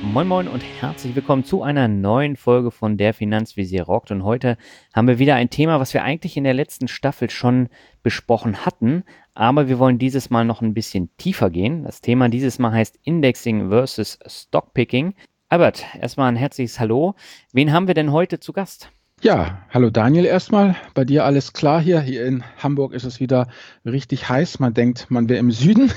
Moin Moin und herzlich willkommen zu einer neuen Folge von Der Finanzvisier rockt. Und heute haben wir wieder ein Thema, was wir eigentlich in der letzten Staffel schon besprochen hatten, aber wir wollen dieses Mal noch ein bisschen tiefer gehen. Das Thema dieses Mal heißt Indexing versus Stockpicking. Albert, erstmal ein herzliches Hallo. Wen haben wir denn heute zu Gast? Ja, hallo Daniel erstmal. Bei dir alles klar hier? Hier in Hamburg ist es wieder richtig heiß. Man denkt, man wäre im Süden.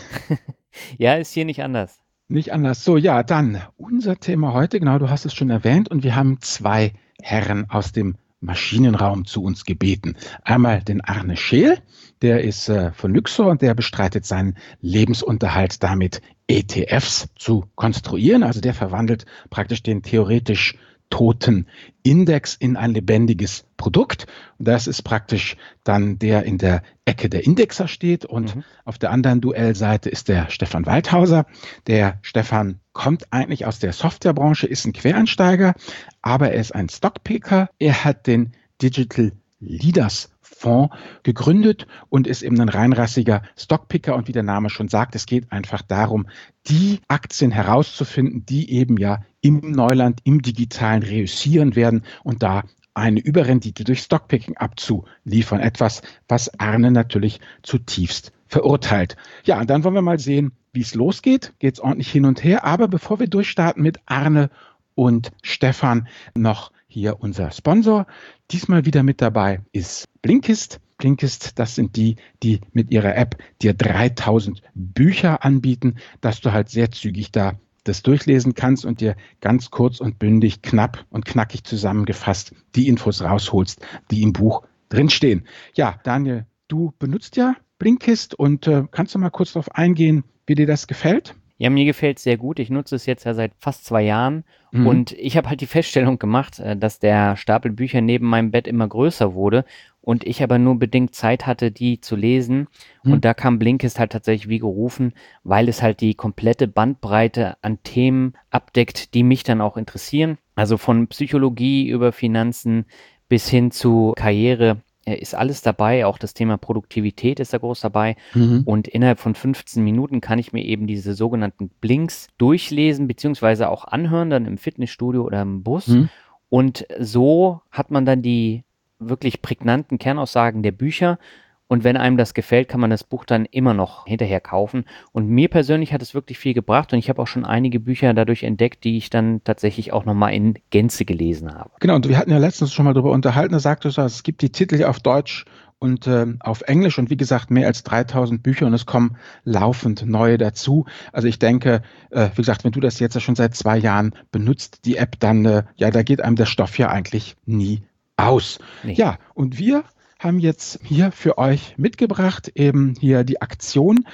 Ja, ist hier nicht anders. Nicht anders. So, ja, dann unser Thema heute, genau, du hast es schon erwähnt, und wir haben zwei Herren aus dem Maschinenraum zu uns gebeten. Einmal den Arne Scheel, der ist von Lyxor und der bestreitet seinen Lebensunterhalt damit, ETFs zu konstruieren. Also der verwandelt praktisch den theoretisch toten Index in ein lebendiges Produkt. Und das ist praktisch dann der in der Ecke der Indexer steht. Und auf der anderen Duellseite ist der Stefan Waldhauser. Der Stefan kommt eigentlich aus der Softwarebranche, ist ein Quereinsteiger, aber er ist ein Stockpicker. Er hat den Digital Leaders Fonds gegründet und ist eben ein reinrassiger Stockpicker. Und wie der Name schon sagt, es geht einfach darum, die Aktien herauszufinden, die eben ja im Neuland, im Digitalen reüssieren werden und da eine Überrendite durch Stockpicking abzuliefern. Etwas, was Arne natürlich zutiefst verurteilt. Ja, und dann wollen wir mal sehen, wie es losgeht. Geht es ordentlich hin und her. Aber bevor wir durchstarten mit Arne und Stefan, noch hier unser Sponsor. Diesmal wieder mit dabei ist Blinkist. Blinkist, das sind die mit ihrer App dir 3000 Bücher anbieten, dass du halt sehr zügig da das durchlesen kannst und dir ganz kurz und bündig, knapp und knackig zusammengefasst die Infos rausholst, die im Buch drinstehen. Ja, Daniel, du benutzt ja Blinkist und kannst du mal kurz darauf eingehen, wie dir das gefällt? Ja, mir gefällt es sehr gut. Ich nutze es jetzt ja seit fast 2 Jahren und ich habe halt die Feststellung gemacht, dass der Stapel Bücher neben meinem Bett immer größer wurde und ich aber nur bedingt Zeit hatte, die zu lesen. Und da kam Blinkist halt tatsächlich wie gerufen, weil es halt die komplette Bandbreite an Themen abdeckt, die mich dann auch interessieren. Also von Psychologie über Finanzen bis hin zu Karriere ist alles dabei, auch das Thema Produktivität ist da groß dabei. Und innerhalb von 15 Minuten kann ich mir eben diese sogenannten Blinks durchlesen, beziehungsweise auch anhören, dann im Fitnessstudio oder im Bus. Und so hat man dann die wirklich prägnanten Kernaussagen der Bücher. Und wenn einem das gefällt, kann man das Buch dann immer noch hinterher kaufen. Und mir persönlich hat es wirklich viel gebracht und ich habe auch schon einige Bücher dadurch entdeckt, die ich dann tatsächlich auch nochmal in Gänze gelesen habe. Genau, und wir hatten ja letztens schon mal darüber unterhalten, da sagtest du, es gibt die Titel ja auf Deutsch und auf Englisch und wie gesagt, mehr als 3000 Bücher und es kommen laufend neue dazu. Also ich denke, wie gesagt, wenn du das jetzt ja schon seit 2 Jahren benutzt, die App, dann, ja, da geht einem der Stoff ja eigentlich nie aus. Nee. Ja, und wir haben jetzt hier für euch mitgebracht, eben hier die Aktion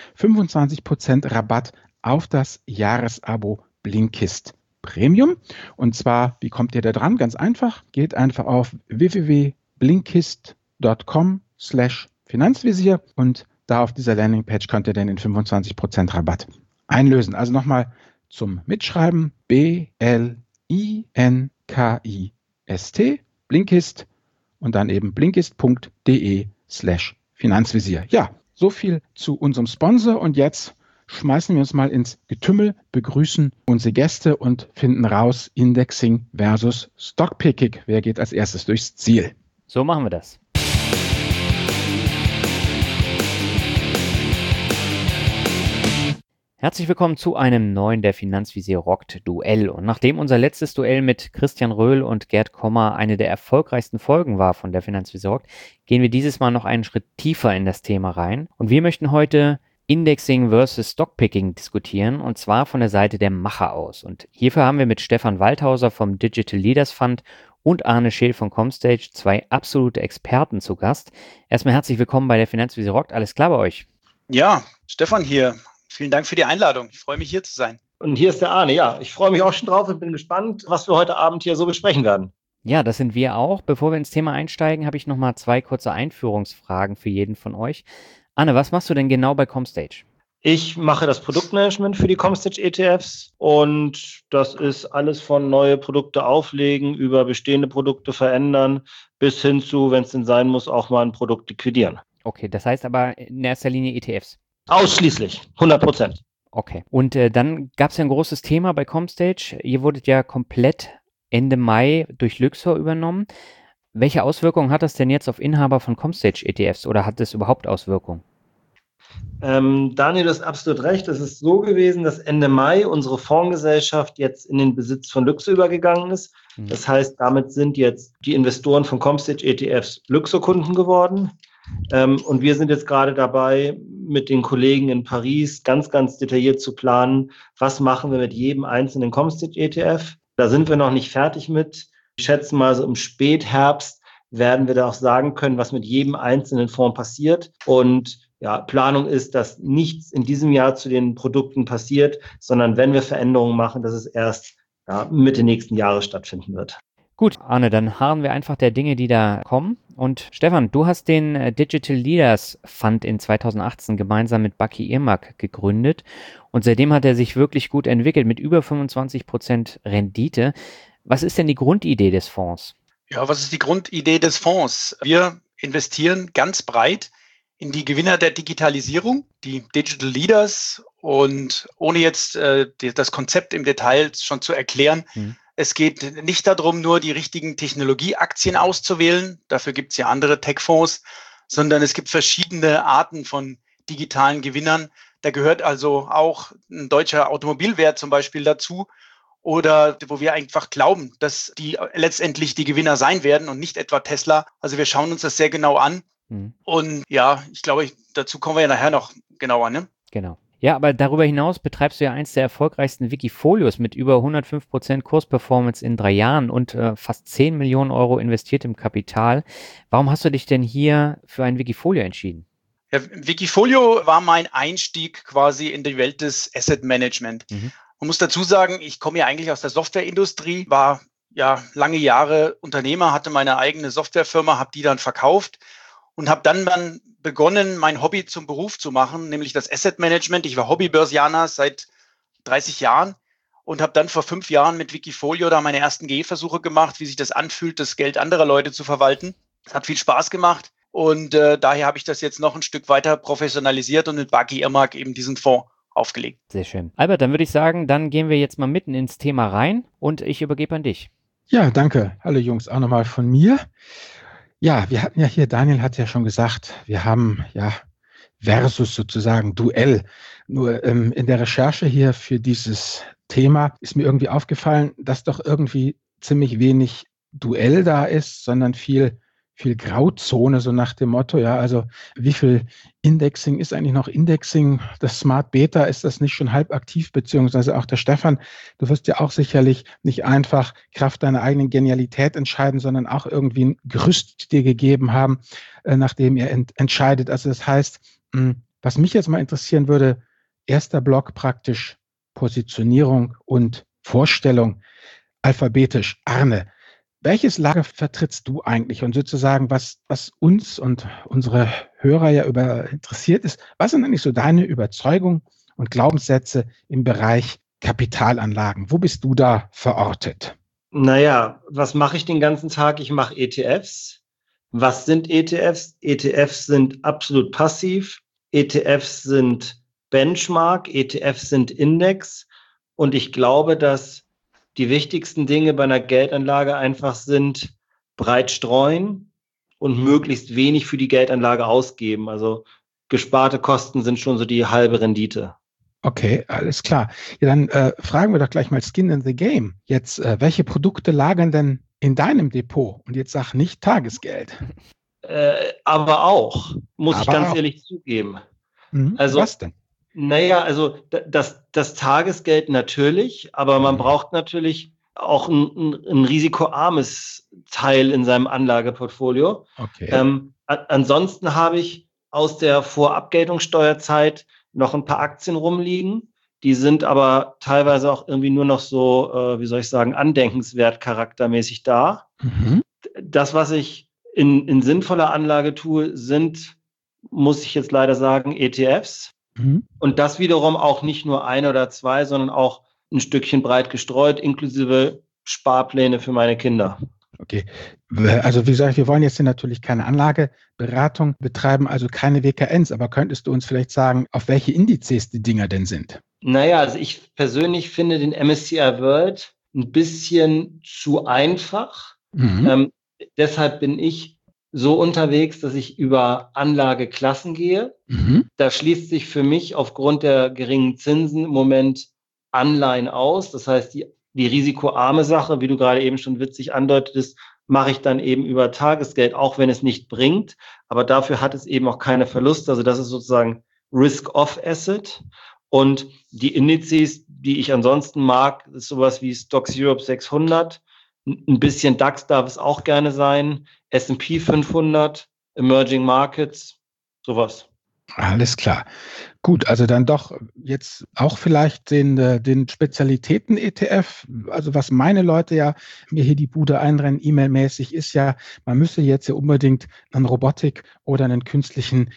25% Rabatt auf das Jahresabo Blinkist Premium. Und zwar, wie kommt ihr da dran? Ganz einfach, geht einfach auf www.blinkist.com/Finanzvisier und da auf dieser Landingpage könnt ihr dann den 25% Rabatt einlösen. Also nochmal zum Mitschreiben, BLINKIST, Blinkist und dann eben blinkist.de/Finanzvisier. Ja, so viel zu unserem Sponsor und jetzt schmeißen wir uns mal ins Getümmel, begrüßen unsere Gäste und finden raus, Indexing versus Stockpicking. Wer geht als erstes durchs Ziel? So machen wir das. Herzlich willkommen zu einem neuen Der Finanzvisier rockt Duell. Und nachdem unser letztes Duell mit Christian Röhl und Gerd Kommer eine der erfolgreichsten Folgen war von Der Finanzvisier rockt, gehen wir dieses Mal noch einen Schritt tiefer in das Thema rein. Und wir möchten heute Indexing versus Stockpicking diskutieren und zwar von der Seite der Macher aus. Und hierfür haben wir mit Stefan Waldhauser vom Digital Leaders Fund und Arne Scheel von Comstage 2 absolute Experten zu Gast. Erstmal herzlich willkommen bei Der Finanzvisier rockt. Alles klar bei euch? Ja, Stefan hier. Vielen Dank für die Einladung. Ich freue mich, hier zu sein. Und hier ist der Arne. Ja, ich freue mich auch schon drauf und bin gespannt, was wir heute Abend hier so besprechen werden. Ja, das sind wir auch. Bevor wir ins Thema einsteigen, habe ich nochmal 2 kurze Einführungsfragen für jeden von euch. Anne, was machst du denn genau bei Comstage? Ich mache das Produktmanagement für die Comstage ETFs und das ist alles von neue Produkte auflegen, über bestehende Produkte verändern, bis hin zu, wenn es denn sein muss, auch mal ein Produkt liquidieren. Okay, das heißt aber in erster Linie ETFs. Ausschließlich, 100%. Okay. Und dann gab es ja ein großes Thema bei CommStage. Ihr wurdet ja komplett Ende Mai durch Lyxor übernommen. Welche Auswirkungen hat das denn jetzt auf Inhaber von CommStage-ETFs oder hat das überhaupt Auswirkungen? Daniel, du hast absolut recht. Es ist so gewesen, dass Ende Mai unsere Fondsgesellschaft jetzt in den Besitz von Lyxor übergegangen ist. Das heißt, damit sind jetzt die Investoren von CommStage-ETFs Lyxor-Kunden geworden. Und wir sind jetzt gerade dabei, mit den Kollegen in Paris ganz, ganz detailliert zu planen, was machen wir mit jedem einzelnen CommStage-ETF. Da sind wir noch nicht fertig mit. Ich schätze mal, so im Spätherbst werden wir da auch sagen können, was mit jedem einzelnen Fonds passiert. Und ja, Planung ist, dass nichts in diesem Jahr zu den Produkten passiert, sondern wenn wir Veränderungen machen, dass es erst Mitte nächsten Jahres stattfinden wird. Gut, Arne, dann harren wir einfach der Dinge, die da kommen. Und Stefan, du hast den Digital Leaders Fund in 2018 gemeinsam mit Bucky Irmak gegründet. Und seitdem hat er sich wirklich gut entwickelt mit über 25% Rendite. Was ist denn die Grundidee des Fonds? Ja, was ist die Grundidee des Fonds? Wir investieren ganz breit in die Gewinner der Digitalisierung, die Digital Leaders. Und ohne jetzt das Konzept im Detail schon zu erklären, es geht nicht darum, nur die richtigen Technologieaktien auszuwählen. Dafür gibt es ja andere Tech-Fonds, sondern es gibt verschiedene Arten von digitalen Gewinnern. Da gehört also auch ein deutscher Automobilwert zum Beispiel dazu. Oder wo wir einfach glauben, dass die letztendlich die Gewinner sein werden und nicht etwa Tesla. Also wir schauen uns das sehr genau an. Und ja, ich glaube, dazu kommen wir ja nachher noch genauer, ne? Genau. Ja, aber darüber hinaus betreibst du ja eins der erfolgreichsten Wikifolios mit über 105% Kursperformance in 3 Jahren und fast 10 Millionen Euro investiertem Kapital. Warum hast du dich denn hier für ein Wikifolio entschieden? Ja, Wikifolio war mein Einstieg quasi in die Welt des Asset Management. Man muss dazu sagen, ich komme ja eigentlich aus der Softwareindustrie, war ja lange Jahre Unternehmer, hatte meine eigene Softwarefirma, habe die dann verkauft und habe dann begonnen, mein Hobby zum Beruf zu machen, nämlich das Asset Management. Ich war Hobbybörsianer seit 30 Jahren und habe dann vor 5 Jahren mit Wikifolio da meine ersten Gehversuche gemacht, wie sich das anfühlt, das Geld anderer Leute zu verwalten. Es hat viel Spaß gemacht und daher habe ich das jetzt noch ein Stück weiter professionalisiert und mit Bucky Irmak eben diesen Fonds aufgelegt. Sehr schön. Albert, dann würde ich sagen, dann gehen wir jetzt mal mitten ins Thema rein und ich übergebe an dich. Ja, danke. Hallo Jungs, auch nochmal von mir. Ja, wir hatten ja hier, Daniel hat ja schon gesagt, wir haben ja versus sozusagen Duell. Nur in der Recherche hier für dieses Thema ist mir irgendwie aufgefallen, dass doch irgendwie ziemlich wenig Duell da ist, sondern viel Grauzone, so nach dem Motto, ja, also wie viel Indexing ist eigentlich noch Indexing? Das Smart Beta, ist das nicht schon halb aktiv, beziehungsweise auch der Stefan, du wirst ja auch sicherlich nicht einfach Kraft deiner eigenen Genialität entscheiden, sondern auch irgendwie ein Gerüst dir gegeben haben, nachdem ihr entscheidet. Also das heißt, was mich jetzt mal interessieren würde, erster Block praktisch Positionierung und Vorstellung, alphabetisch. Arne, welches Lager vertrittst du eigentlich? Und sozusagen, was uns und unsere Hörer ja interessiert ist, was sind eigentlich so deine Überzeugungen und Glaubenssätze im Bereich Kapitalanlagen? Wo bist du da verortet? Naja, was mache ich den ganzen Tag? Ich mache ETFs. Was sind ETFs? ETFs sind absolut passiv. ETFs sind Benchmark. ETFs sind Index. Und ich glaube, dass die wichtigsten Dinge bei einer Geldanlage einfach sind, breit streuen und möglichst wenig für die Geldanlage ausgeben. Also gesparte Kosten sind schon so die halbe Rendite. Okay, alles klar. Ja, dann fragen wir doch gleich mal Skin in the Game. Jetzt, welche Produkte lagern denn in deinem Depot? Und jetzt sag nicht Tagesgeld. Aber auch, muss ich ganz ehrlich zugeben. Also, was denn? Naja, also das Tagesgeld natürlich, aber man braucht natürlich auch ein risikoarmes Teil in seinem Anlageportfolio. Okay. Ansonsten habe ich aus der Vorabgeltungssteuerzeit noch ein paar Aktien rumliegen. Die sind aber teilweise auch irgendwie nur noch so, andenkenswert charaktermäßig da. Das, was ich in sinnvoller Anlage tue, sind, muss ich jetzt leider sagen, ETFs. Und das wiederum auch nicht nur 1 oder 2, sondern auch ein Stückchen breit gestreut, inklusive Sparpläne für meine Kinder. Okay, also wie gesagt, wir wollen jetzt hier natürlich keine Anlageberatung betreiben, also keine WKNs, aber könntest du uns vielleicht sagen, auf welche Indizes die Dinger denn sind? Naja, also ich persönlich finde den MSCI World ein bisschen zu einfach. Deshalb bin ich so unterwegs, dass ich über Anlageklassen gehe. Da schließt sich für mich aufgrund der geringen Zinsen im Moment Anleihen aus. Das heißt, die risikoarme Sache, wie du gerade eben schon witzig andeutetest, mache ich dann eben über Tagesgeld, auch wenn es nicht bringt. Aber dafür hat es eben auch keine Verluste. Also das ist sozusagen Risk-Off-Asset. Und die Indizes, die ich ansonsten mag, ist sowas wie Stocks Europe 600. Ein bisschen DAX darf es auch gerne sein. S&P 500, Emerging Markets, sowas. Alles klar. Gut, also dann doch jetzt auch vielleicht den Spezialitäten-ETF. Also was meine Leute ja mir hier die Bude einrennen, E-Mail-mäßig, ist ja, man müsse jetzt ja unbedingt einen Robotik- oder einen künstlichen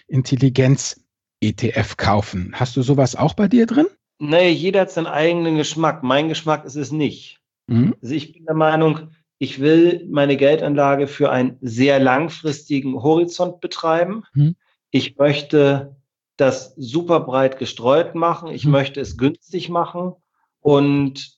Intelligenz-ETF kaufen. Hast du sowas auch bei dir drin? Nee, jeder hat seinen eigenen Geschmack. Mein Geschmack ist es nicht. Also ich bin der Meinung, ich will meine Geldanlage für einen sehr langfristigen Horizont betreiben. Ich möchte das super breit gestreut machen. Ich möchte es günstig machen. Und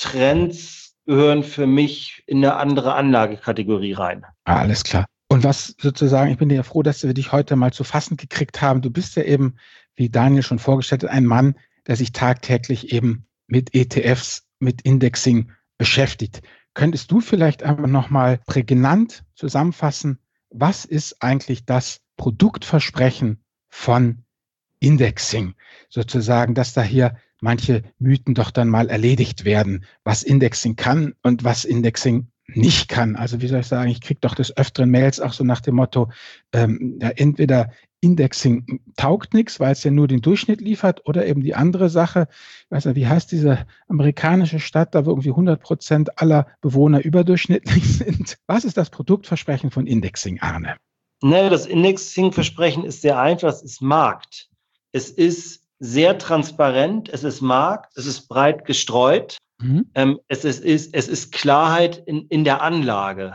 Trends gehören für mich in eine andere Anlagekategorie rein. Alles klar. Und was sozusagen, ich bin ja froh, dass wir dich heute mal zu fassen gekriegt haben. Du bist ja eben, wie Daniel schon vorgestellt hat, ein Mann, der sich tagtäglich eben mit ETFs, mit Indexing beschäftigt. Könntest du vielleicht einfach nochmal prägnant zusammenfassen, was ist eigentlich das Produktversprechen von Indexing? Sozusagen, dass da hier manche Mythen doch dann mal erledigt werden, was Indexing kann und was Indexing nicht kann. Also wie soll ich sagen, ich kriege doch des Öfteren Mails auch so nach dem Motto, ja, entweder Indexing taugt nichts, weil es ja nur den Durchschnitt liefert, oder eben die andere Sache, ich weiß nicht, wie heißt diese amerikanische Stadt, da wo irgendwie 100% aller Bewohner überdurchschnittlich sind. Was ist das Produktversprechen von Indexing, Arne? Ne, das Indexing-Versprechen ist sehr einfach, es ist Markt. Es ist sehr transparent, es ist Markt, es ist breit gestreut. Es ist Klarheit in der Anlage.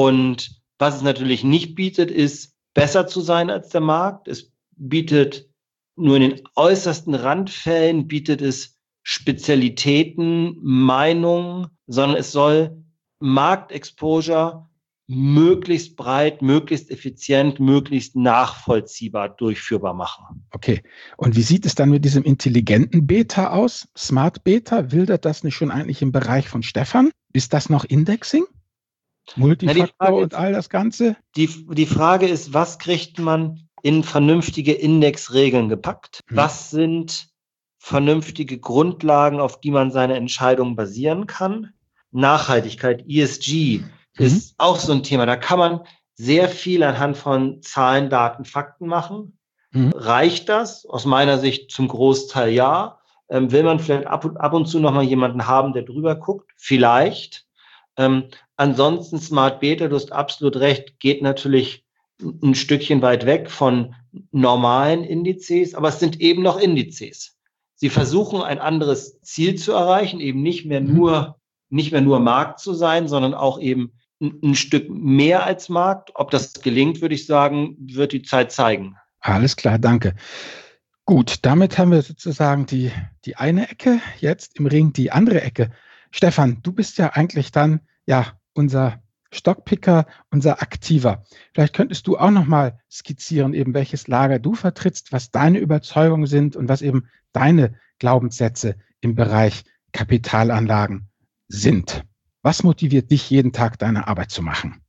Und was es natürlich nicht bietet, ist, besser zu sein als der Markt. Es bietet nur in den äußersten Randfällen, bietet es Spezialitäten, Meinungen, sondern es soll Marktexposure möglichst breit, möglichst effizient, möglichst nachvollziehbar durchführbar machen. Okay. Und wie sieht es dann mit diesem intelligenten Beta aus? Smart Beta, wildert das nicht schon eigentlich im Bereich von Stefan? Ist das noch Indexing? Multifaktor und all das Ganze? Die Frage ist, was kriegt man in vernünftige Indexregeln gepackt? Was sind vernünftige Grundlagen, auf die man seine Entscheidungen basieren kann? Nachhaltigkeit, ESG, ist auch so ein Thema. Da kann man sehr viel anhand von Zahlen, Daten, Fakten machen. Reicht das? Aus meiner Sicht zum Großteil ja. Will man vielleicht ab und zu nochmal jemanden haben, der drüber guckt? Vielleicht. Ansonsten Smart Beta, du hast absolut recht, geht natürlich ein Stückchen weit weg von normalen Indizes, aber es sind eben noch Indizes. Sie versuchen ein anderes Ziel zu erreichen, eben nicht mehr nur Markt zu sein, sondern auch eben ein Stück mehr als Markt. Ob das gelingt, würde ich sagen, wird die Zeit zeigen. Alles klar, danke. Gut, damit haben wir sozusagen die eine Ecke, jetzt im Ring die andere Ecke. Stefan, du bist ja eigentlich dann unser Stockpicker, unser Aktiver. Vielleicht könntest du auch nochmal skizzieren, eben welches Lager du vertrittst, was deine Überzeugungen sind und was eben deine Glaubenssätze im Bereich Kapitalanlagen sind. Was motiviert dich, jeden Tag deine Arbeit zu machen?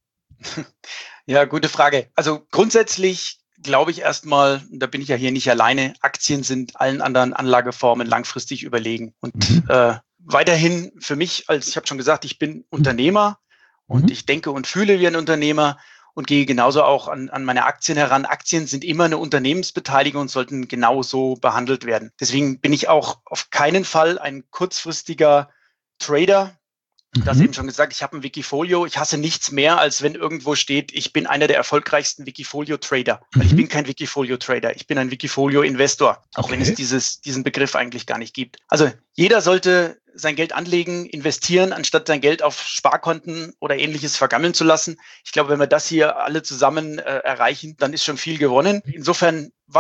Ja, gute Frage. Also grundsätzlich glaube ich erstmal, da bin ich ja hier nicht alleine, Aktien sind allen anderen Anlageformen langfristig überlegen. Und weiterhin für mich, ich habe schon gesagt, ich bin Unternehmer und ich denke und fühle wie ein Unternehmer und gehe genauso auch an meine Aktien heran. Aktien sind immer eine Unternehmensbeteiligung und sollten genauso behandelt werden. Deswegen bin ich auch auf keinen Fall ein kurzfristiger Trader. Du hast eben schon gesagt, ich habe ein Wikifolio. Ich hasse nichts mehr, als wenn irgendwo steht, ich bin einer der erfolgreichsten Wikifolio-Trader. Weil ich bin kein Wikifolio-Trader, ich bin ein Wikifolio-Investor, auch wenn es diesen Begriff eigentlich gar nicht gibt. Also jeder sollte sein Geld anlegen, investieren, anstatt sein Geld auf Sparkonten oder Ähnliches vergammeln zu lassen. Ich glaube, wenn wir das hier alle zusammen erreichen, dann ist schon viel gewonnen. Insofern, was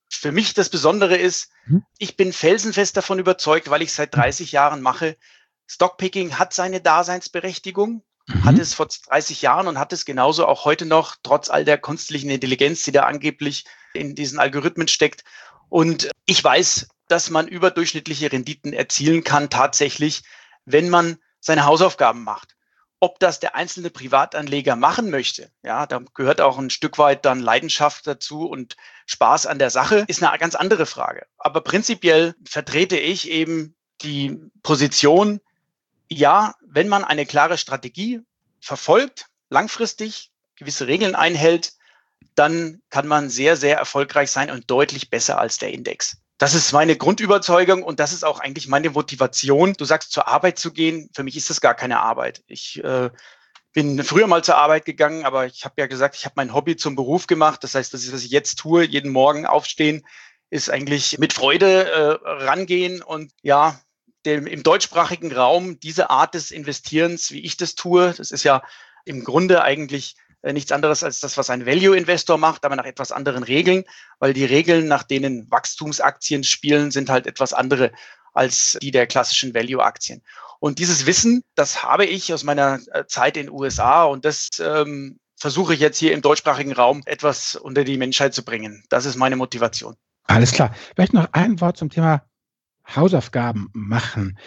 für mich das Besondere ist, ich bin felsenfest davon überzeugt, weil ich es seit 30 Jahren mache, Stockpicking hat seine Daseinsberechtigung, hat es vor 30 Jahren und hat es genauso auch heute noch, trotz all der künstlichen Intelligenz, die da angeblich in diesen Algorithmen steckt. Und ich weiß, dass man überdurchschnittliche Renditen erzielen kann, tatsächlich, wenn man seine Hausaufgaben macht. Ob das der einzelne Privatanleger machen möchte, ja, da gehört auch ein Stück weit dann Leidenschaft dazu und Spaß an der Sache, ist eine ganz andere Frage. Aber prinzipiell vertrete ich eben die Position, ja, wenn man eine klare Strategie verfolgt, langfristig gewisse Regeln einhält, dann kann man sehr, sehr erfolgreich sein und deutlich besser als der Index. Das ist meine Grundüberzeugung und das ist auch eigentlich meine Motivation. Du sagst, zur Arbeit zu gehen. Für mich ist das gar keine Arbeit. Ich bin früher mal zur Arbeit gegangen, aber ich habe ja gesagt, ich habe mein Hobby zum Beruf gemacht. Das heißt, das ist, was ich jetzt tue, jeden Morgen aufstehen, ist eigentlich mit Freude rangehen und ja, im deutschsprachigen Raum diese Art des Investierens, wie ich das tue, das ist ja im Grunde eigentlich nichts anderes als das, was ein Value-Investor macht, aber nach etwas anderen Regeln, weil die Regeln, nach denen Wachstumsaktien spielen, sind halt etwas andere als die der klassischen Value-Aktien. Und dieses Wissen, das habe ich aus meiner Zeit in den USA und das versuche ich jetzt hier im deutschsprachigen Raum etwas unter die Menschheit zu bringen. Das ist meine Motivation. Alles klar. Vielleicht noch ein Wort zum Thema Hausaufgaben machen.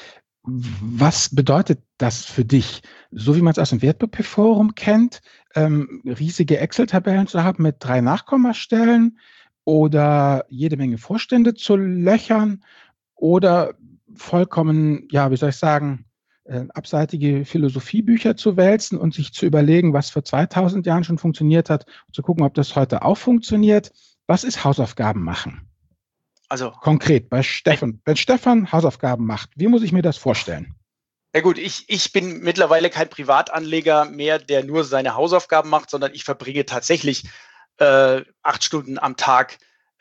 Was bedeutet das für dich? So wie man es aus dem Wertpapierforum kennt, riesige Excel-Tabellen zu haben mit 3 Nachkommastellen oder jede Menge Vorstände zu löchern oder vollkommen, ja, wie soll ich sagen, abseitige Philosophiebücher zu wälzen und sich zu überlegen, was vor 2000 Jahren schon funktioniert hat, und zu gucken, ob das heute auch funktioniert. Was ist Hausaufgaben machen? Also konkret bei Stefan. Wenn Stefan Hausaufgaben macht, wie muss ich mir das vorstellen? Ja gut, ich bin mittlerweile kein Privatanleger mehr, der nur seine Hausaufgaben macht, sondern ich verbringe tatsächlich 8 Stunden am Tag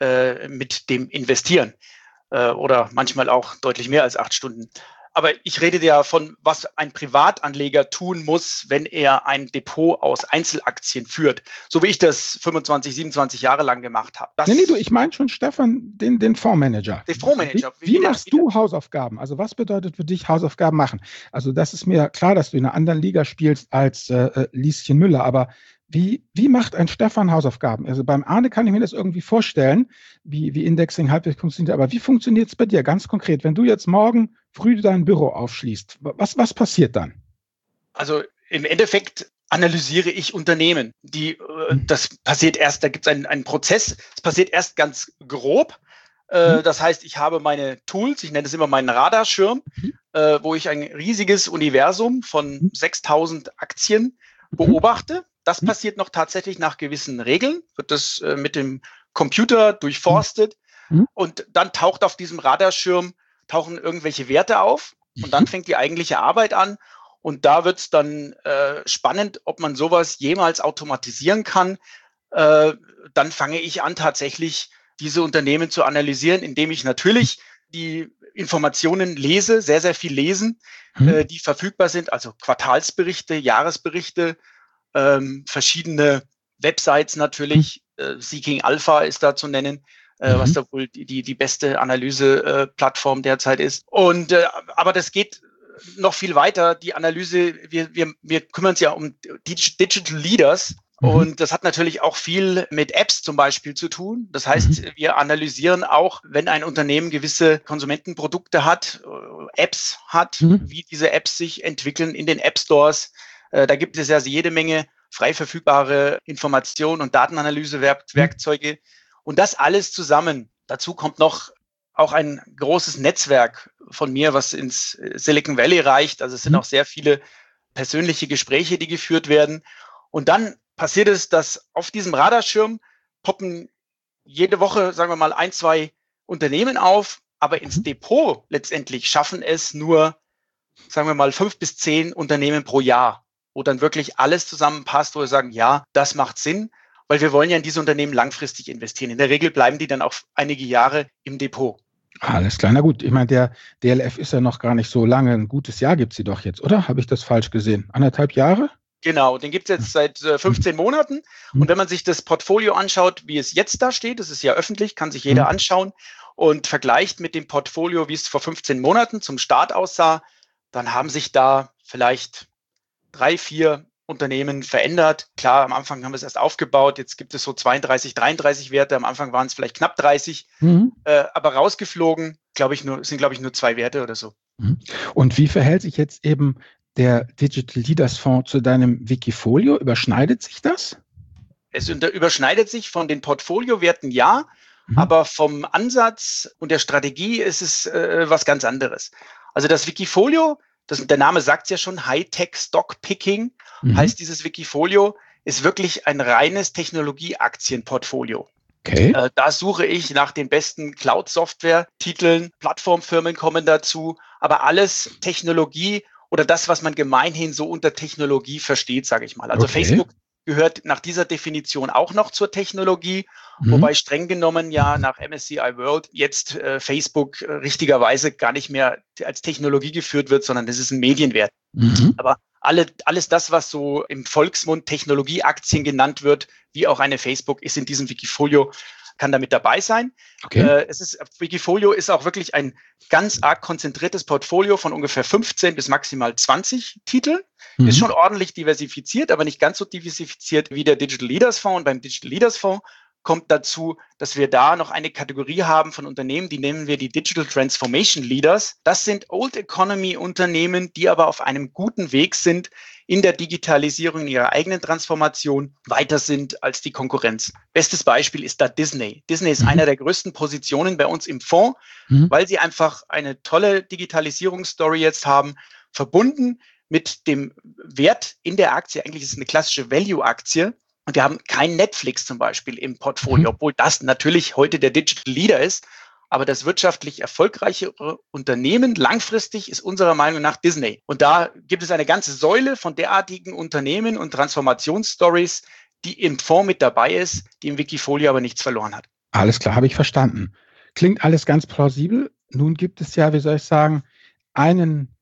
mit dem Investieren oder manchmal auch deutlich mehr als 8 Stunden. Aber ich rede ja von, was ein Privatanleger tun muss, wenn er ein Depot aus Einzelaktien führt. So wie ich das 25, 27 Jahre lang gemacht habe. Nee, ich meine schon, Stefan, den Fondsmanager. Den Fondsmanager. Wie machst du Hausaufgaben? Also was bedeutet für dich Hausaufgaben machen? Also das ist mir klar, dass du in einer anderen Liga spielst als Lieschen Müller, aber wie macht ein Stefan Hausaufgaben? Also beim Arne kann ich mir das irgendwie vorstellen, wie Indexing halbwegs funktioniert, aber wie funktioniert es bei dir ganz konkret? Wenn du jetzt morgen früh dein Büro aufschließt, was passiert dann? Also im Endeffekt analysiere ich Unternehmen. Das passiert erst, da gibt es einen Prozess, es passiert erst ganz grob. Das heißt, ich habe meine Tools, ich nenne es immer meinen Radarschirm, wo ich ein riesiges Universum von 6000 Aktien beobachte. Das passiert noch tatsächlich nach gewissen Regeln, wird das mit dem Computer durchforstet und dann taucht auf diesem Radarschirm irgendwelche Werte auf und dann fängt die eigentliche Arbeit an und da wird es dann spannend, ob man sowas jemals automatisieren kann. Dann fange ich an, tatsächlich diese Unternehmen zu analysieren, indem ich natürlich die Informationen lese, sehr, sehr viel lesen, die verfügbar sind, also Quartalsberichte, Jahresberichte, verschiedene Websites natürlich, Seeking Alpha ist da zu nennen, was da wohl die beste Analyse-Plattform derzeit ist. Und aber das geht noch viel weiter. Die Analyse, wir kümmern uns ja um Digital Leaders und das hat natürlich auch viel mit Apps zum Beispiel zu tun. Das heißt, wir analysieren auch, wenn ein Unternehmen gewisse Konsumentenprodukte hat, Apps hat, wie diese Apps sich entwickeln in den App Stores. Da gibt es ja jede Menge frei verfügbare Informationen und Datenanalyse-Werkzeuge. Und das alles zusammen. Dazu kommt noch auch ein großes Netzwerk von mir, was ins Silicon Valley reicht. Also es sind auch sehr viele persönliche Gespräche, die geführt werden. Und dann passiert es, dass auf diesem Radarschirm poppen jede Woche, sagen wir mal, 1, 2 Unternehmen auf. Aber ins Depot letztendlich schaffen es nur, sagen wir mal, 5 bis 10 Unternehmen pro Jahr, wo dann wirklich alles zusammenpasst, wo wir sagen, ja, das macht Sinn, weil wir wollen ja in diese Unternehmen langfristig investieren. In der Regel bleiben die dann auch einige Jahre im Depot. Alles klar, na gut. Ich meine, der DLF ist ja noch gar nicht so lange. Ein gutes Jahr gibt es sie doch jetzt, oder? Habe ich das falsch gesehen? 1,5 Jahre? Genau, den gibt es jetzt seit 15 Monaten. Und wenn man sich das Portfolio anschaut, wie es jetzt da steht, das ist ja öffentlich, kann sich jeder anschauen, und vergleicht mit dem Portfolio, wie es vor 15 Monaten zum Start aussah, dann haben sich da vielleicht 3, 4 Unternehmen verändert. Klar, am Anfang haben wir es erst aufgebaut, jetzt gibt es so 32, 33 Werte, am Anfang waren es vielleicht knapp 30, aber rausgeflogen, sind nur 2 Werte oder so. Und wie verhält sich jetzt eben der Digital Leaders Fonds zu deinem Wikifolio? Überschneidet sich das? Es überschneidet sich von den Portfoliowerten, ja, aber vom Ansatz und der Strategie ist es was ganz anderes. Also das Wikifolio, der Name sagt es ja schon, High-Tech Stock Picking, heißt dieses Wikifolio, ist wirklich ein reines Technologie-Aktienportfolio. Okay. Da suche ich nach den besten Cloud-Software-Titeln, Plattformfirmen kommen dazu, aber alles Technologie oder das, was man gemeinhin so unter Technologie versteht, sage ich mal. Also Facebook gehört nach dieser Definition auch noch zur Technologie, wobei streng genommen ja nach MSCI World jetzt Facebook richtigerweise gar nicht mehr als Technologie geführt wird, sondern das ist ein Medienwert. Aber alles das, was so im Volksmund Technologieaktien genannt wird, wie auch eine Facebook, ist in diesem Wikifolio, kann damit dabei sein. Okay. Wikifolio ist auch wirklich ein ganz arg konzentriertes Portfolio von ungefähr 15 bis maximal 20 Titeln. Ist schon ordentlich diversifiziert, aber nicht ganz so diversifiziert wie der Digital Leaders Fonds. Und beim Digital Leaders Fonds kommt dazu, dass wir da noch eine Kategorie haben von Unternehmen, die nennen wir die Digital Transformation Leaders. Das sind Old Economy Unternehmen, die aber auf einem guten Weg sind, in der Digitalisierung, in ihrer eigenen Transformation weiter sind als die Konkurrenz. Bestes Beispiel ist da Disney. Disney ist einer der größten Positionen bei uns im Fonds, weil sie einfach eine tolle Digitalisierungsstory jetzt haben, verbunden mit dem Wert in der Aktie. Eigentlich ist es eine klassische Value-Aktie. Und wir haben kein Netflix zum Beispiel im Portfolio, obwohl das natürlich heute der Digital Leader ist. Aber das wirtschaftlich erfolgreichere Unternehmen langfristig ist unserer Meinung nach Disney. Und da gibt es eine ganze Säule von derartigen Unternehmen und Transformationsstories, die im Fonds mit dabei ist, die im Wikifolio aber nichts verloren hat. Alles klar, habe ich verstanden. Klingt alles ganz plausibel. Nun gibt es ja, wie soll ich sagen, einen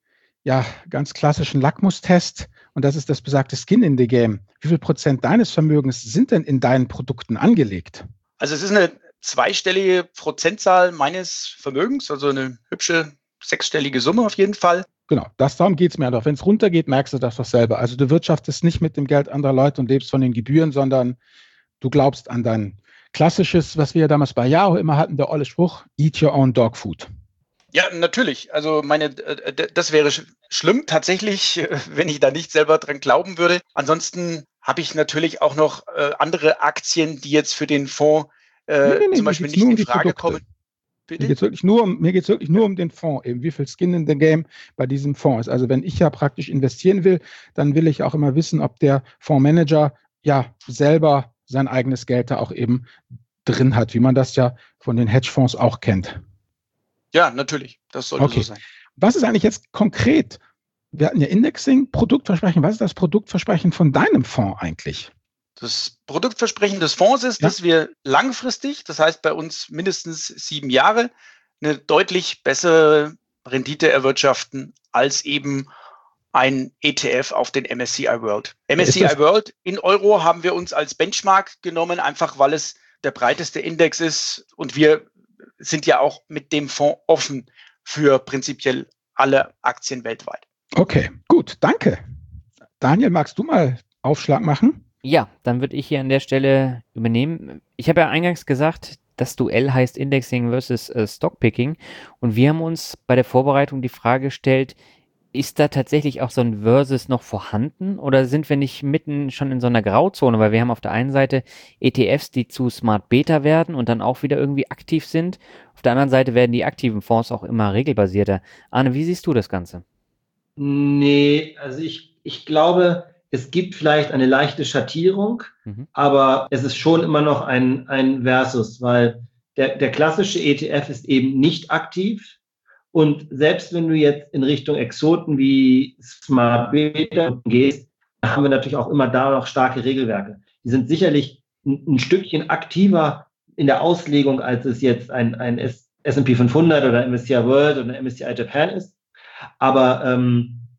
ganz klassischen Lackmustest, und das ist das besagte Skin in the Game. Wie viel Prozent deines Vermögens sind denn in deinen Produkten angelegt? Also es ist eine zweistellige Prozentzahl meines Vermögens, also eine hübsche sechsstellige Summe auf jeden Fall. Genau, darum geht es mir doch. Wenn es runtergeht, merkst du das doch selber. Also du wirtschaftest nicht mit dem Geld anderer Leute und lebst von den Gebühren, sondern du glaubst an dein klassisches, was wir ja damals bei Yahoo immer hatten, der olle Spruch, eat your own dog food. Ja, natürlich. Also das wäre schlimm tatsächlich, wenn ich da nicht selber dran glauben würde. Ansonsten habe ich natürlich auch noch andere Aktien, die jetzt für den Fonds zum Beispiel nicht in Frage kommen. Bitte? Mir geht's wirklich nur um den Fonds, eben wie viel Skin in the Game bei diesem Fonds ist. Also wenn ich ja praktisch investieren will, dann will ich auch immer wissen, ob der Fondsmanager ja selber sein eigenes Geld da auch eben drin hat, wie man das ja von den Hedgefonds auch kennt. Ja, natürlich. Das sollte so sein. Was ist eigentlich jetzt konkret? Wir hatten ja Indexing, Produktversprechen. Was ist das Produktversprechen von deinem Fonds eigentlich? Das Produktversprechen des Fonds ist, dass wir langfristig, das heißt bei uns mindestens 7 Jahre, eine deutlich bessere Rendite erwirtschaften als eben ein ETF auf den MSCI World. MSCI World in Euro haben wir uns als Benchmark genommen, einfach weil es der breiteste Index ist und wir sind ja auch mit dem Fonds offen für prinzipiell alle Aktien weltweit. Okay, gut, danke. Daniel, magst du mal Aufschlag machen? Ja, dann würde ich hier an der Stelle übernehmen. Ich habe ja eingangs gesagt, das Duell heißt Indexing versus Stockpicking und wir haben uns bei der Vorbereitung die Frage gestellt, ist da tatsächlich auch so ein Versus noch vorhanden oder sind wir nicht mitten schon in so einer Grauzone? Weil wir haben auf der einen Seite ETFs, die zu Smart Beta werden und dann auch wieder irgendwie aktiv sind. Auf der anderen Seite werden die aktiven Fonds auch immer regelbasierter. Arne, wie siehst du das Ganze? Nee, also ich glaube, es gibt vielleicht eine leichte Schattierung, aber es ist schon immer noch ein Versus, weil der klassische ETF ist eben nicht aktiv. Und selbst wenn du jetzt in Richtung Exoten wie Smart Beta gehst, haben wir natürlich auch immer da noch starke Regelwerke. Die sind sicherlich ein Stückchen aktiver in der Auslegung, als es jetzt ein S&P 500 oder MSCI World oder MSCI Japan ist. Aber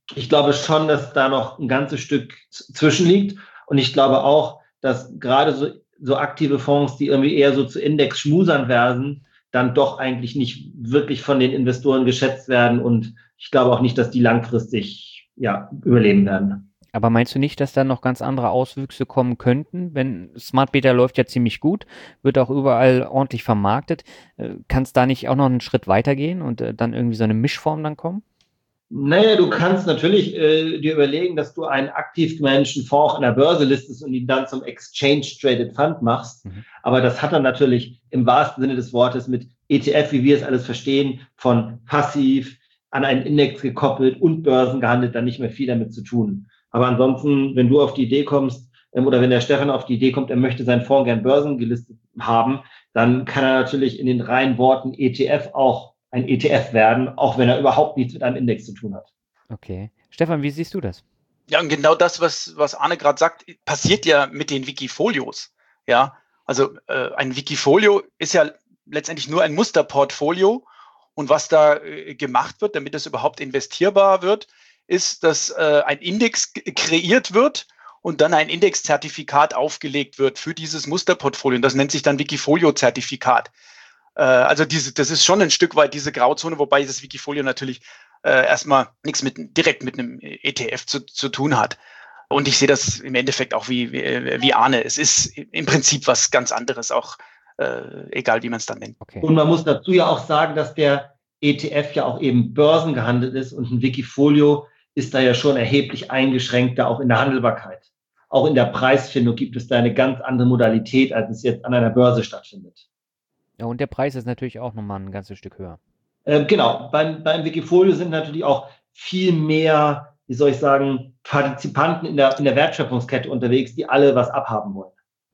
Ich glaube schon, dass da noch ein ganzes Stück zwischen liegt. Und ich glaube auch, dass gerade so aktive Fonds, die irgendwie eher so zu Index-Schmusern werden, dann doch eigentlich nicht wirklich von den Investoren geschätzt werden. Und ich glaube auch nicht, dass die langfristig überleben werden. Aber meinst du nicht, dass da noch ganz andere Auswüchse kommen könnten? Wenn Smart Beta läuft ja ziemlich gut, wird auch überall ordentlich vermarktet. Kann es da nicht auch noch einen Schritt weitergehen und dann irgendwie so eine Mischform dann kommen? Naja, du kannst natürlich dir überlegen, dass du einen aktiv gemanagten Fonds an der Börse listest und ihn dann zum Exchange-Traded Fund machst. Aber das hat dann natürlich im wahrsten Sinne des Wortes mit ETF, wie wir es alles verstehen, von passiv an einen Index gekoppelt und Börsen gehandelt, dann nicht mehr viel damit zu tun. Aber ansonsten, wenn du auf die Idee kommst, oder wenn der Stefan auf die Idee kommt, er möchte seinen Fonds gern börsengelistet haben, dann kann er natürlich in den reinen Worten ETF auch ein ETF werden, auch wenn er überhaupt nichts mit einem Index zu tun hat. Okay. Stefan, wie siehst du das? Ja, und genau das, was Arne gerade sagt, passiert ja mit den Wikifolios. Ja, also ein Wikifolio ist ja letztendlich nur ein Musterportfolio. Und was da gemacht wird, damit es überhaupt investierbar wird, ist, dass ein Index kreiert wird und dann ein Indexzertifikat aufgelegt wird für dieses Musterportfolio. Und das nennt sich dann Wikifolio-Zertifikat. Also das ist schon ein Stück weit diese Grauzone, wobei das Wikifolio natürlich erstmal nichts direkt mit einem ETF zu tun hat. Und ich sehe das im Endeffekt auch wie Arne. Es ist im Prinzip was ganz anderes, auch egal wie man es dann nennt. Okay. Und man muss dazu ja auch sagen, dass der ETF ja auch eben börsengehandelt ist und ein Wikifolio ist da ja schon erheblich eingeschränkter, auch in der Handelbarkeit. Auch in der Preisfindung gibt es da eine ganz andere Modalität, als es jetzt an einer Börse stattfindet. Ja, und der Preis ist natürlich auch nochmal ein ganzes Stück höher. Genau, beim Wikifolio sind natürlich auch viel mehr, wie soll ich sagen, Partizipanten in der Wertschöpfungskette unterwegs, die alle was abhaben wollen.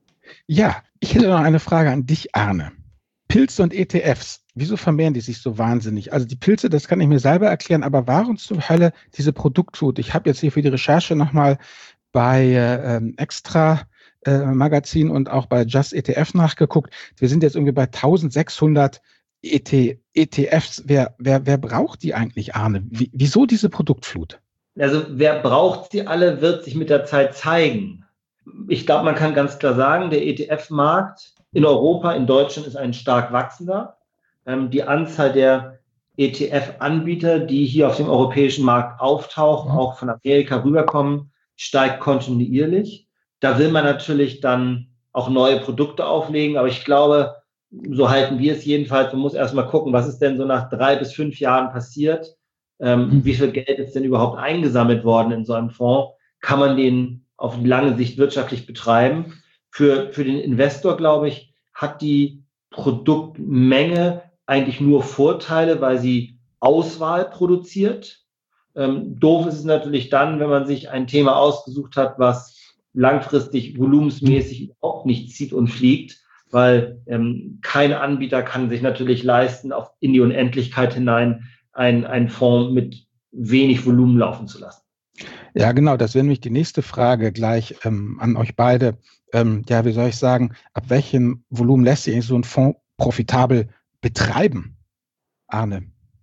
Ja, ich hätte noch eine Frage an dich, Arne. Pilze und ETFs, wieso vermehren die sich so wahnsinnig? Also die Pilze, das kann ich mir selber erklären, aber warum zur Hölle diese Produktflut? Ich habe jetzt hier für die Recherche nochmal bei Extra Magazin und auch bei Just ETF nachgeguckt. Wir sind jetzt irgendwie bei 1600 ETFs. Wer braucht die eigentlich, Arne? Wieso diese Produktflut? Also wer braucht sie alle, wird sich mit der Zeit zeigen. Ich glaube, man kann ganz klar sagen, der ETF-Markt in Europa, in Deutschland ist ein stark wachsender. Die Anzahl der ETF-Anbieter, die hier auf dem europäischen Markt auftauchen, auch von Amerika rüberkommen, steigt kontinuierlich. Da will man natürlich dann auch neue Produkte auflegen, aber ich glaube, so halten wir es jedenfalls, man muss erstmal gucken, was ist denn so nach 3 bis 5 Jahren passiert, wie viel Geld ist denn überhaupt eingesammelt worden in so einem Fonds, kann man den auf lange Sicht wirtschaftlich betreiben. Für den Investor, glaube ich, hat die Produktmenge eigentlich nur Vorteile, weil sie Auswahl produziert. Doof ist es natürlich dann, wenn man sich ein Thema ausgesucht hat, was langfristig volumensmäßig überhaupt nicht zieht und fliegt, weil kein Anbieter kann sich natürlich leisten, in die Unendlichkeit hinein einen Fonds mit wenig Volumen laufen zu lassen. Ja, genau, das wäre nämlich die nächste Frage gleich an euch beide. Ja, wie soll ich sagen, ab welchem Volumen lässt sich so ein Fonds profitabel betreiben, Arne?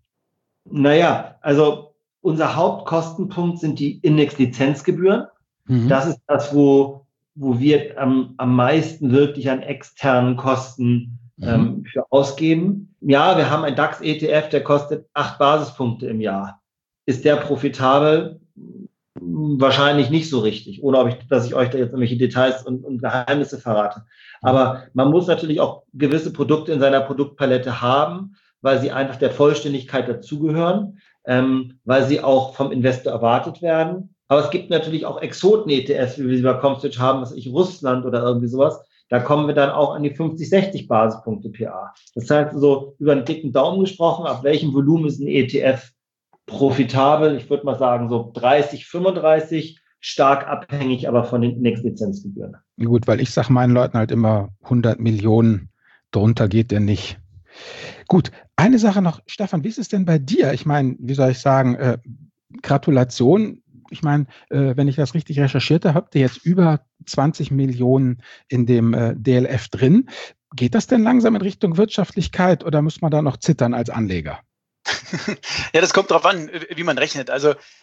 Naja, also unser Hauptkostenpunkt sind die Index-Lizenzgebühren. Das ist das, wo wir am meisten wirklich an externen Kosten für ausgeben. Ja, wir haben einen DAX-ETF, der kostet 8 Basispunkte im Jahr. Ist der profitabel? Wahrscheinlich nicht so richtig, ohne dass ich euch da jetzt irgendwelche Details und Geheimnisse verrate. Aber man muss natürlich auch gewisse Produkte in seiner Produktpalette haben, weil sie einfach der Vollständigkeit dazugehören, weil sie auch vom Investor erwartet werden. Aber es gibt natürlich auch Exoten-ETFs, wie wir sie bei Comstage haben, was ich Russland oder irgendwie sowas. Da kommen wir dann auch an die 50, 60 Basispunkte PA. Das heißt, so über einen dicken Daumen gesprochen, ab welchem Volumen ist ein ETF profitabel? Ich würde mal sagen, so 30, 35, stark abhängig aber von den Index-Lizenzgebühren. Gut, weil ich sage meinen Leuten halt immer 100 Millionen, drunter geht der nicht. Gut, eine Sache noch, Stefan, wie ist es denn bei dir? Ich meine, wie soll ich sagen, Gratulation. Ich meine, wenn ich das richtig recherchiert habe, habt ihr jetzt über 20 Millionen in dem DLF drin. Geht das denn langsam in Richtung Wirtschaftlichkeit oder muss man da noch zittern als Anleger? Ja, das kommt drauf an, wie man rechnet. Also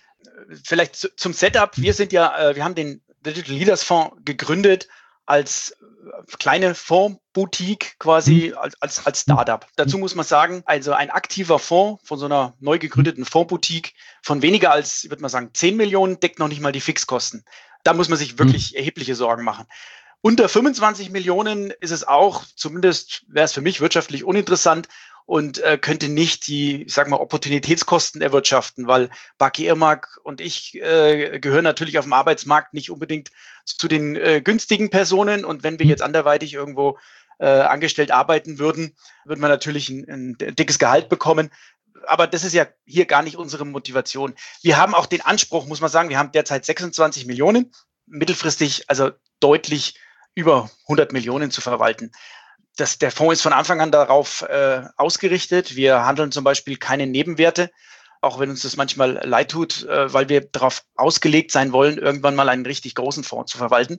vielleicht zum Setup. Wir haben den Digital Leaders Fonds gegründet als kleine Fondsboutique quasi, als Startup. Dazu muss man sagen, also ein aktiver Fonds von so einer neu gegründeten Fondsboutique von weniger als, ich würde mal sagen, 10 Millionen deckt noch nicht mal die Fixkosten. Da muss man sich wirklich erhebliche Sorgen machen. Unter 25 Millionen ist es auch, zumindest wäre es für mich wirtschaftlich uninteressant und könnte nicht die, ich sag mal, Opportunitätskosten erwirtschaften, weil Baki Irmak und ich gehören natürlich auf dem Arbeitsmarkt nicht unbedingt zu den günstigen Personen. Und wenn wir jetzt anderweitig irgendwo angestellt arbeiten würden, würden wir natürlich ein dickes Gehalt bekommen. Aber das ist ja hier gar nicht unsere Motivation. Wir haben auch den Anspruch, muss man sagen, wir haben derzeit 26 Millionen, mittelfristig also deutlich über 100 Millionen zu verwalten. Der Fonds ist von Anfang an darauf ausgerichtet. Wir handeln zum Beispiel keine Nebenwerte, auch wenn uns das manchmal leid tut, weil wir darauf ausgelegt sein wollen, irgendwann mal einen richtig großen Fonds zu verwalten.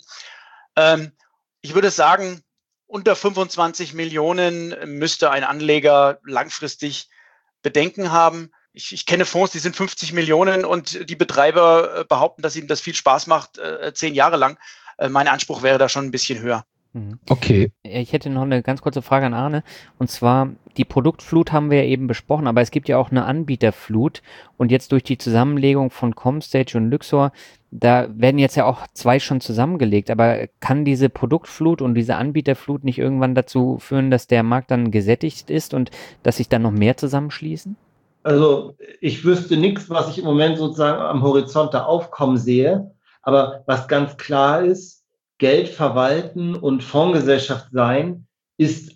Ich würde sagen, unter 25 Millionen müsste ein Anleger langfristig Bedenken haben. Ich kenne Fonds, die sind 50 Millionen und die Betreiber behaupten, dass ihnen das viel Spaß macht, 10 Jahre lang. Mein Anspruch wäre da schon ein bisschen höher. Okay. Ich hätte noch eine ganz kurze Frage an Arne. Und zwar, die Produktflut haben wir ja eben besprochen, aber es gibt ja auch eine Anbieterflut. Und jetzt durch die Zusammenlegung von Comstage und Lyxor, da werden jetzt ja auch 2 schon zusammengelegt. Aber kann diese Produktflut und diese Anbieterflut nicht irgendwann dazu führen, dass der Markt dann gesättigt ist und dass sich dann noch mehr zusammenschließen? Also ich wüsste nichts, was ich im Moment sozusagen am Horizont da aufkommen sehe. Aber was ganz klar ist, Geld verwalten und Fondsgesellschaft sein ist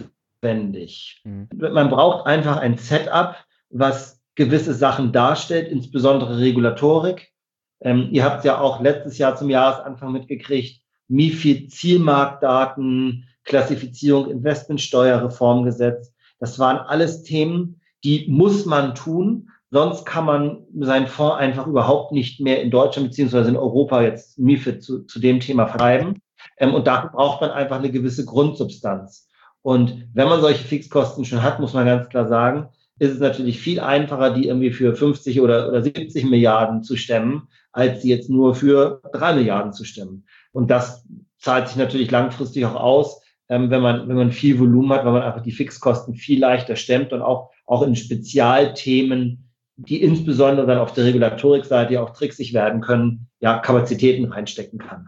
aufwendig. Man braucht einfach ein Setup, was gewisse Sachen darstellt, insbesondere Regulatorik. Ihr habt ja auch letztes Jahr zum Jahresanfang mitgekriegt, MiFID, Zielmarktdaten, Klassifizierung, Investmentsteuerreformgesetz. Das waren alles Themen, die muss man tun. Sonst kann man seinen Fonds einfach überhaupt nicht mehr in Deutschland beziehungsweise in Europa jetzt MiFID zu dem Thema vertreiben. Und dafür braucht man einfach eine gewisse Grundsubstanz. Und wenn man solche Fixkosten schon hat, muss man ganz klar sagen, ist es natürlich viel einfacher, die irgendwie für 50 oder 70 Milliarden zu stemmen, als die jetzt nur für 3 Milliarden zu stemmen. Und das zahlt sich natürlich langfristig auch aus, wenn man viel Volumen hat, weil man einfach die Fixkosten viel leichter stemmt und auch in Spezialthemen, die insbesondere dann auf der Regulatorikseite ja auch tricksig werden können, ja, Kapazitäten reinstecken kann.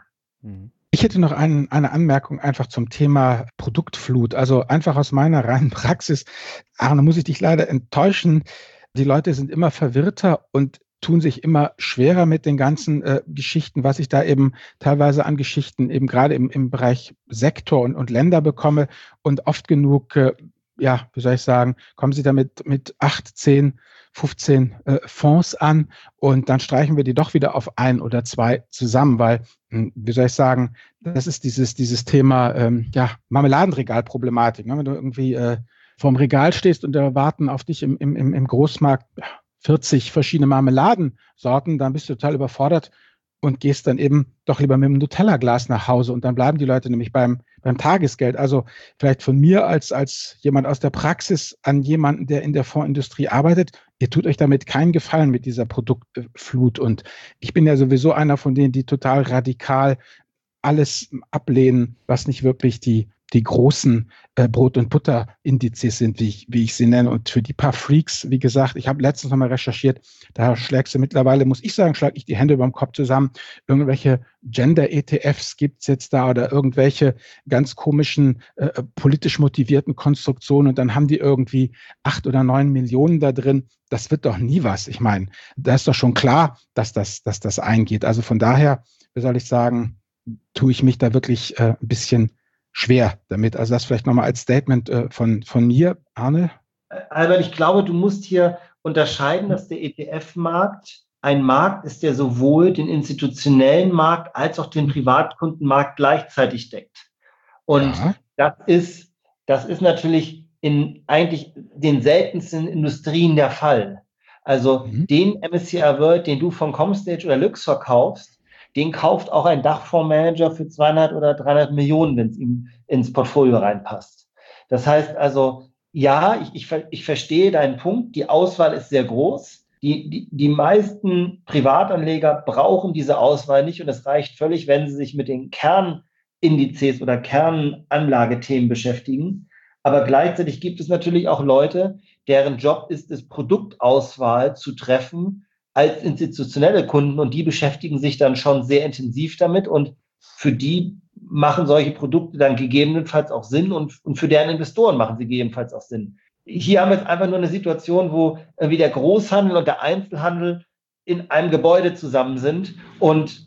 Ich hätte noch eine Anmerkung einfach zum Thema Produktflut. Also einfach aus meiner reinen Praxis. Arne, muss ich dich leider enttäuschen. Die Leute sind immer verwirrter und tun sich immer schwerer mit den ganzen Geschichten, was ich da eben teilweise an Geschichten eben gerade im Bereich Sektor und Länder bekomme. Und oft genug, wie soll ich sagen, kommen sie damit mit 8, 10, 15 Fonds an und dann streichen wir die doch wieder auf 1 oder 2 zusammen, weil, wie soll ich sagen, das ist dieses Thema Marmeladenregalproblematik. Ne? Wenn du irgendwie vorm Regal stehst und da warten auf dich im Großmarkt 40 verschiedene Marmeladensorten, dann bist du total überfordert und gehst dann eben doch lieber mit einem Nutella-Glas nach Hause und dann bleiben die Leute nämlich beim Tagesgeld. Also vielleicht von mir als jemand aus der Praxis an jemanden, der in der Fondsindustrie arbeitet, ihr tut euch damit keinen Gefallen mit dieser Produktflut. Und ich bin ja sowieso einer von denen, die total radikal alles ablehnen, was nicht wirklich die großen Brot- und Butter-Indizes sind, wie ich sie nenne. Und für die paar Freaks, wie gesagt, ich habe letztens nochmal recherchiert, da schlägst du mittlerweile, muss ich sagen, schlage ich die Hände über dem Kopf zusammen. Irgendwelche Gender-ETFs gibt es jetzt da oder irgendwelche ganz komischen politisch motivierten Konstruktionen und dann haben die irgendwie 8 oder 9 Millionen da drin. Das wird doch nie was. Ich meine, da ist doch schon klar, dass das eingeht. Also von daher, wie soll ich sagen, tue ich mich da wirklich ein bisschen schwer damit. Also das vielleicht nochmal als Statement von mir, Arne. Albert, ich glaube, du musst hier unterscheiden, dass der ETF-Markt ein Markt ist, der sowohl den institutionellen Markt als auch den Privatkundenmarkt gleichzeitig deckt. Und das ist natürlich in eigentlich den seltensten Industrien der Fall. Also den MSCI World, den du von Comstage oder Lyxor kaufst, den kauft auch ein Dachfondsmanager für 200 oder 300 Millionen, wenn es ihm ins Portfolio reinpasst. Das heißt also, ja, ich verstehe deinen Punkt. Die Auswahl ist sehr groß. Die meisten Privatanleger brauchen diese Auswahl nicht und es reicht völlig, wenn sie sich mit den Kernindizes oder Kernanlagethemen beschäftigen. Aber gleichzeitig gibt es natürlich auch Leute, deren Job ist es, Produktauswahl zu treffen als institutionelle Kunden und die beschäftigen sich dann schon sehr intensiv damit und für die machen solche Produkte dann gegebenenfalls auch Sinn und für deren Investoren machen sie gegebenenfalls auch Sinn. Hier haben wir jetzt einfach nur eine Situation, wo irgendwie der Großhandel und der Einzelhandel in einem Gebäude zusammen sind und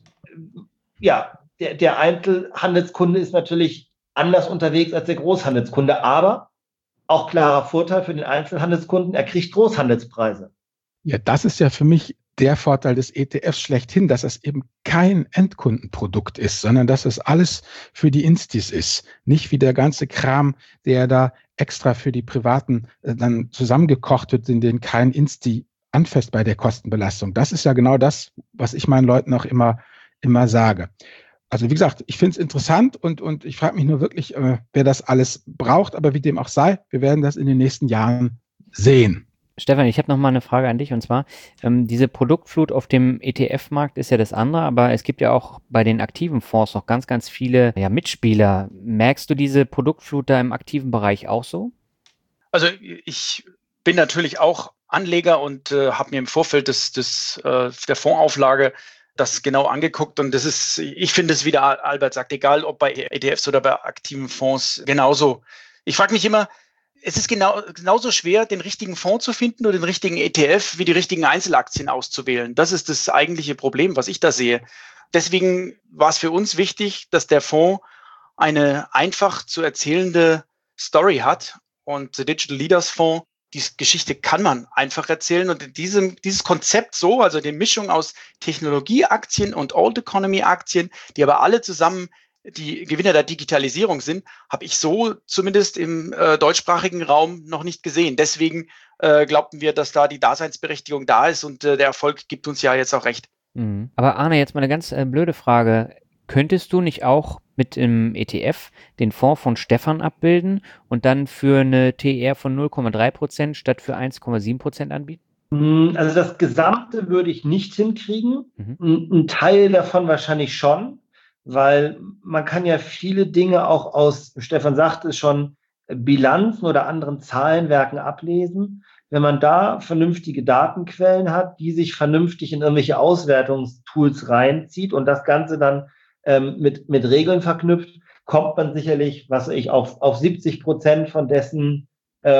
ja, der Einzelhandelskunde ist natürlich anders unterwegs als der Großhandelskunde, aber auch klarer Vorteil für den Einzelhandelskunden, er kriegt Großhandelspreise. Ja, das ist ja für mich der Vorteil des ETFs schlechthin, dass es eben kein Endkundenprodukt ist, sondern dass es alles für die Instis ist. Nicht wie der ganze Kram, der da extra für die Privaten dann zusammengekocht wird, in den kein Insti anfasst bei der Kostenbelastung. Das ist ja genau das, was ich meinen Leuten auch immer sage. Also wie gesagt, ich finde es interessant und ich frage mich nur wirklich, wer das alles braucht, aber wie dem auch sei, wir werden das in den nächsten Jahren sehen. Stefan, ich habe noch mal eine Frage an dich und zwar, diese Produktflut auf dem ETF-Markt ist ja das andere, aber es gibt ja auch bei den aktiven Fonds noch ganz, ganz viele Mitspieler. Merkst du diese Produktflut da im aktiven Bereich auch so? Also ich bin natürlich auch Anleger und habe mir im Vorfeld der Fondsauflage das genau angeguckt und ich finde es, wie der Albert sagt, egal ob bei ETFs oder bei aktiven Fonds, genauso. Ich frage mich immer, es ist genauso schwer, den richtigen Fonds zu finden oder den richtigen ETF, wie die richtigen Einzelaktien auszuwählen. Das ist das eigentliche Problem, was ich da sehe. Deswegen war es für uns wichtig, dass der Fonds eine einfach zu erzählende Story hat. Und der Digital Leaders Fonds, die Geschichte kann man einfach erzählen. Und dieses Konzept so, also die Mischung aus Technologieaktien und Old Economy Aktien, die aber alle zusammen die Gewinner der Digitalisierung sind, habe ich so zumindest im deutschsprachigen Raum noch nicht gesehen. Deswegen glaubten wir, dass da die Daseinsberechtigung da ist und der Erfolg gibt uns ja jetzt auch recht. Mhm. Aber Arne, jetzt mal eine ganz blöde Frage. Könntest du nicht auch mit dem ETF den Fonds von Stefan abbilden und dann für eine TER von 0,3% statt für 1,7% anbieten? Also das Gesamte würde ich nicht hinkriegen. Ein Teil davon wahrscheinlich schon, weil man kann ja viele Dinge auch aus, Stefan sagte es schon, Bilanzen oder anderen Zahlenwerken ablesen. Wenn man da vernünftige Datenquellen hat, die sich vernünftig in irgendwelche Auswertungstools reinzieht und das Ganze dann mit Regeln verknüpft, kommt man sicherlich, auf 70% von dessen, das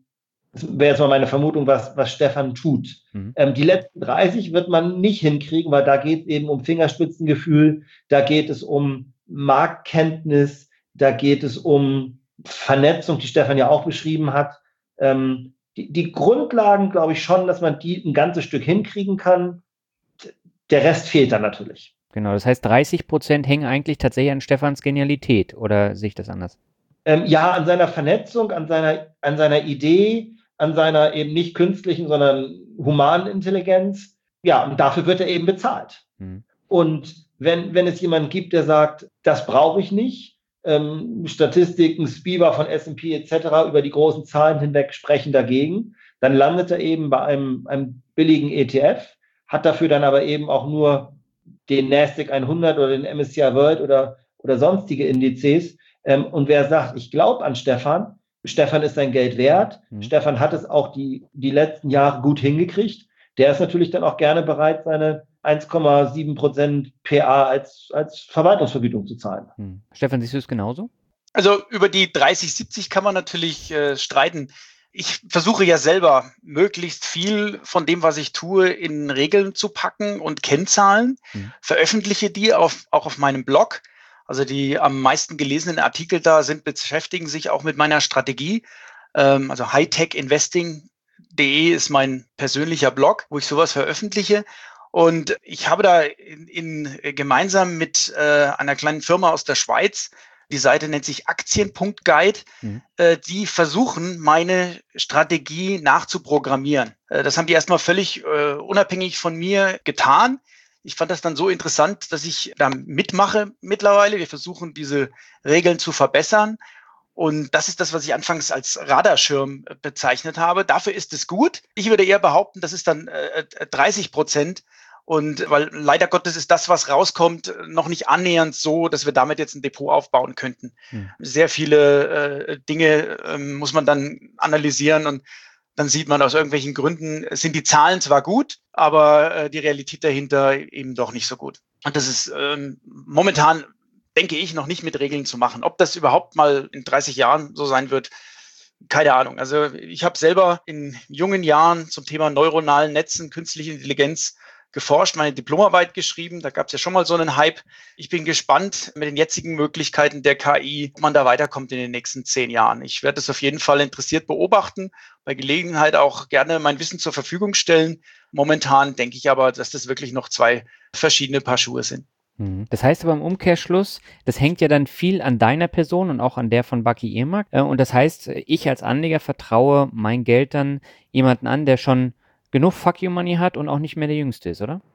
wäre jetzt mal meine Vermutung, was Stefan tut. Die letzten 30 wird man nicht hinkriegen, weil da geht es eben um Fingerspitzengefühl, da geht es um Marktkenntnis, da geht es um Vernetzung, die Stefan ja auch beschrieben hat. Die Grundlagen, glaube ich schon, dass man die ein ganzes Stück hinkriegen kann. Der Rest fehlt dann natürlich. Genau, das heißt 30% hängen eigentlich tatsächlich an Stefans Genialität, oder sehe ich das anders? Ja, an seiner Vernetzung, an seiner Idee, an seiner eben nicht künstlichen, sondern humanen Intelligenz. Ja, und dafür wird er eben bezahlt. Und wenn es jemanden gibt, der sagt, das brauche ich nicht, Statistiken, SPIWA von S&P etc. über die großen Zahlen hinweg sprechen dagegen, dann landet er eben bei einem billigen ETF, hat dafür dann aber eben auch nur den NASDAQ 100 oder den MSCI World oder sonstige Indizes. Und wer sagt, ich glaube an Stefan ist sein Geld wert, Stefan hat es auch die letzten Jahre gut hingekriegt, der ist natürlich dann auch gerne bereit, seine 1,7% PA als Verwaltungsvergütung zu zahlen. Stefan, siehst du es genauso? Also über die 30-70 kann man natürlich streiten. Ich versuche ja selber, möglichst viel von dem, was ich tue, in Regeln zu packen und Kennzahlen, veröffentliche die auch auf meinem Blog. Also die am meisten gelesenen Artikel da beschäftigen sich auch mit meiner Strategie. Also hightechinvesting.de ist mein persönlicher Blog, wo ich sowas veröffentliche. Und ich habe da gemeinsam mit einer kleinen Firma aus der Schweiz, die Seite nennt sich Aktien.guide, die versuchen, meine Strategie nachzuprogrammieren. Das haben die erstmal völlig unabhängig von mir getan. Ich fand das dann so interessant, dass ich da mitmache mittlerweile. Wir versuchen, diese Regeln zu verbessern. Und das ist das, was ich anfangs als Radarschirm bezeichnet habe. Dafür ist es gut. Ich würde eher behaupten, das ist dann 30%. Und weil leider Gottes ist das, was rauskommt, noch nicht annähernd so, dass wir damit jetzt ein Depot aufbauen könnten. Sehr viele Dinge muss man dann analysieren und dann sieht man, aus irgendwelchen Gründen sind die Zahlen zwar gut, aber die Realität dahinter eben doch nicht so gut. Und das ist momentan, denke ich, noch nicht mit Regeln zu machen. Ob das überhaupt mal in 30 Jahren so sein wird, keine Ahnung. Also ich habe selber in jungen Jahren zum Thema neuronalen Netzen, künstliche Intelligenz geforscht, meine Diplomarbeit geschrieben. Da gab es ja schon mal so einen Hype. Ich bin gespannt mit den jetzigen Möglichkeiten der KI, ob man da weiterkommt in den nächsten 10 Jahren. Ich werde es auf jeden Fall interessiert beobachten, bei Gelegenheit auch gerne mein Wissen zur Verfügung stellen. Momentan denke ich aber, dass das wirklich noch 2 verschiedene Paar Schuhe sind. Das heißt aber im Umkehrschluss, das hängt ja dann viel an deiner Person und auch an der von Bucky Irmak. Und das heißt, ich als Anleger vertraue mein Geld dann jemanden an, der schon genug Fuck You Money hat und auch nicht mehr der Jüngste ist, oder?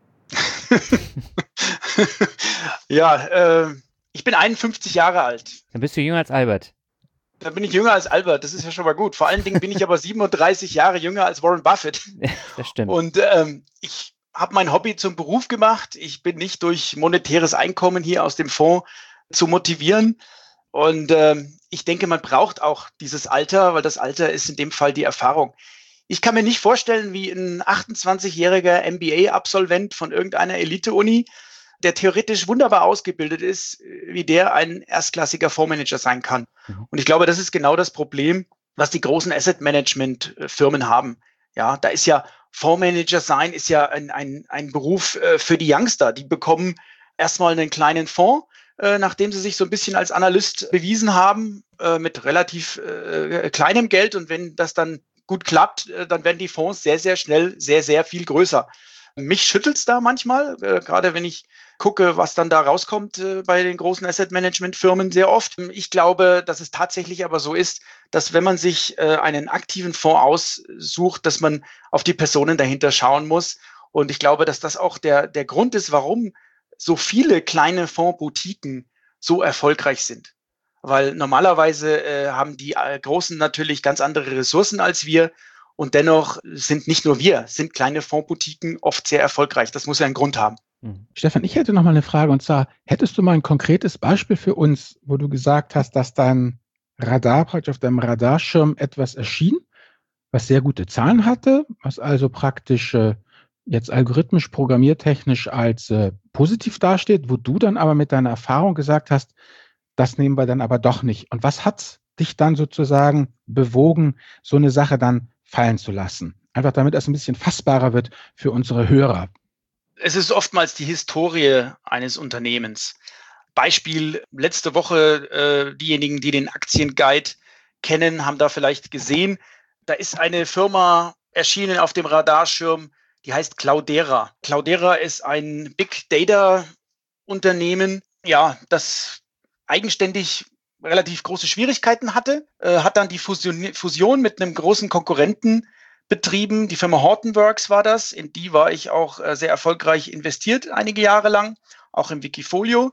Ja, ich bin 51 Jahre alt. Dann bist du jünger als Albert. Dann bin ich jünger als Albert, das ist ja schon mal gut. Vor allen Dingen bin ich aber 37 Jahre jünger als Warren Buffett. Das stimmt. Und ich habe mein Hobby zum Beruf gemacht. Ich bin nicht durch monetäres Einkommen hier aus dem Fonds zu motivieren. Und ich denke, man braucht auch dieses Alter, weil das Alter ist in dem Fall die Erfahrung. Ich kann mir nicht vorstellen, wie ein 28-jähriger MBA-Absolvent von irgendeiner Elite-Uni, der theoretisch wunderbar ausgebildet ist, wie der ein erstklassiger Fondsmanager sein kann. Und ich glaube, das ist genau das Problem, was die großen Asset-Management-Firmen haben. Ja, da ist ja Fondsmanager sein, ist ja ein Beruf für die Youngster. Die bekommen erstmal einen kleinen Fonds, nachdem sie sich so ein bisschen als Analyst bewiesen haben, mit relativ kleinem Geld. Und wenn das dann gut klappt, dann werden die Fonds sehr, sehr schnell sehr, sehr viel größer. Mich schüttelt's da manchmal, gerade wenn ich gucke, was dann da rauskommt bei den großen Asset-Management-Firmen sehr oft. Ich glaube, dass es tatsächlich aber so ist, dass wenn man sich einen aktiven Fonds aussucht, dass man auf die Personen dahinter schauen muss. Und ich glaube, dass das auch der Grund ist, warum so viele kleine Fondsboutiquen so erfolgreich sind. Weil normalerweise haben die Großen natürlich ganz andere Ressourcen als wir. Und dennoch sind nicht nur wir, sind kleine Fondsboutiquen oft sehr erfolgreich. Das muss ja einen Grund haben. Stefan, ich hätte noch mal eine Frage. Und zwar, hättest du mal ein konkretes Beispiel für uns, wo du gesagt hast, dass dein Radar, praktisch auf deinem Radarschirm etwas erschien, was sehr gute Zahlen hatte, was also praktisch jetzt algorithmisch, programmiertechnisch als positiv dasteht, wo du dann aber mit deiner Erfahrung gesagt hast, das nehmen wir dann aber doch nicht. Und was hat dich dann sozusagen bewogen, so eine Sache dann fallen zu lassen? Einfach damit es ein bisschen fassbarer wird für unsere Hörer. Es ist oftmals die Historie eines Unternehmens. Beispiel, letzte Woche, diejenigen, die den Aktienguide kennen, haben da vielleicht gesehen, da ist eine Firma erschienen auf dem Radarschirm, die heißt Cloudera. Cloudera ist ein Big Data Unternehmen, ja, das eigenständig relativ große Schwierigkeiten hatte, hat dann die Fusion mit einem großen Konkurrenten betrieben. Die Firma Hortonworks war das. In die war ich auch sehr erfolgreich investiert, einige Jahre lang, auch im Wikifolio.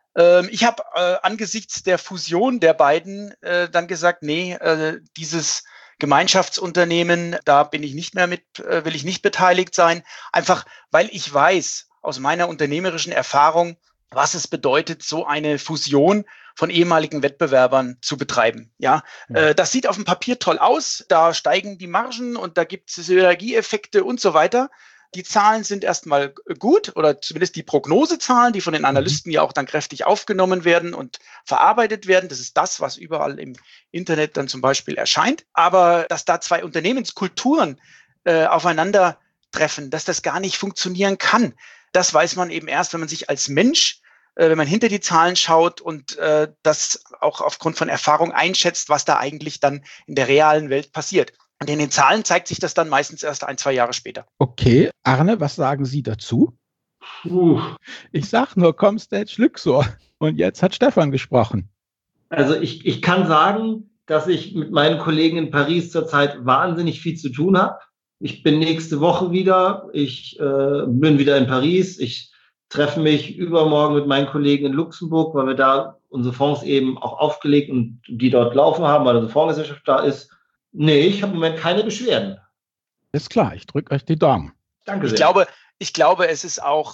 Ich habe angesichts der Fusion der beiden dann gesagt, nee, dieses Gemeinschaftsunternehmen, da bin ich nicht mehr will ich nicht beteiligt sein. Einfach, weil ich weiß aus meiner unternehmerischen Erfahrung, was es bedeutet, so eine Fusion von ehemaligen Wettbewerbern zu betreiben. Ja, das sieht auf dem Papier toll aus. Da steigen die Margen und da gibt es Synergieeffekte und so weiter. Die Zahlen sind erstmal gut oder zumindest die Prognosezahlen, die von den Analysten ja auch dann kräftig aufgenommen werden und verarbeitet werden. Das ist das, was überall im Internet dann zum Beispiel erscheint. Aber dass da 2 Unternehmenskulturen aufeinandertreffen, dass das gar nicht funktionieren kann, das weiß man eben erst, wenn man sich als Mensch, wenn man hinter die Zahlen schaut und das auch aufgrund von Erfahrung einschätzt, was da eigentlich dann in der realen Welt passiert. Und in den Zahlen zeigt sich das dann meistens erst 1-2 Jahre später. Okay, Arne, was sagen Sie dazu? Ich sag nur, Comstage Luxor. Und jetzt hat Stefan gesprochen. Also ich kann sagen, dass ich mit meinen Kollegen in Paris zurzeit wahnsinnig viel zu tun habe. Ich bin nächste Woche wieder. Ich bin wieder in Paris. Ich treffe mich übermorgen mit meinen Kollegen in Luxemburg, weil wir da unsere Fonds eben auch aufgelegt und die dort laufen haben, weil unsere Fondsgesellschaft da ist. Nee, ich habe im Moment keine Beschwerden. Ist klar, ich drücke euch die Daumen. Danke sehr. Ich glaube, es ist auch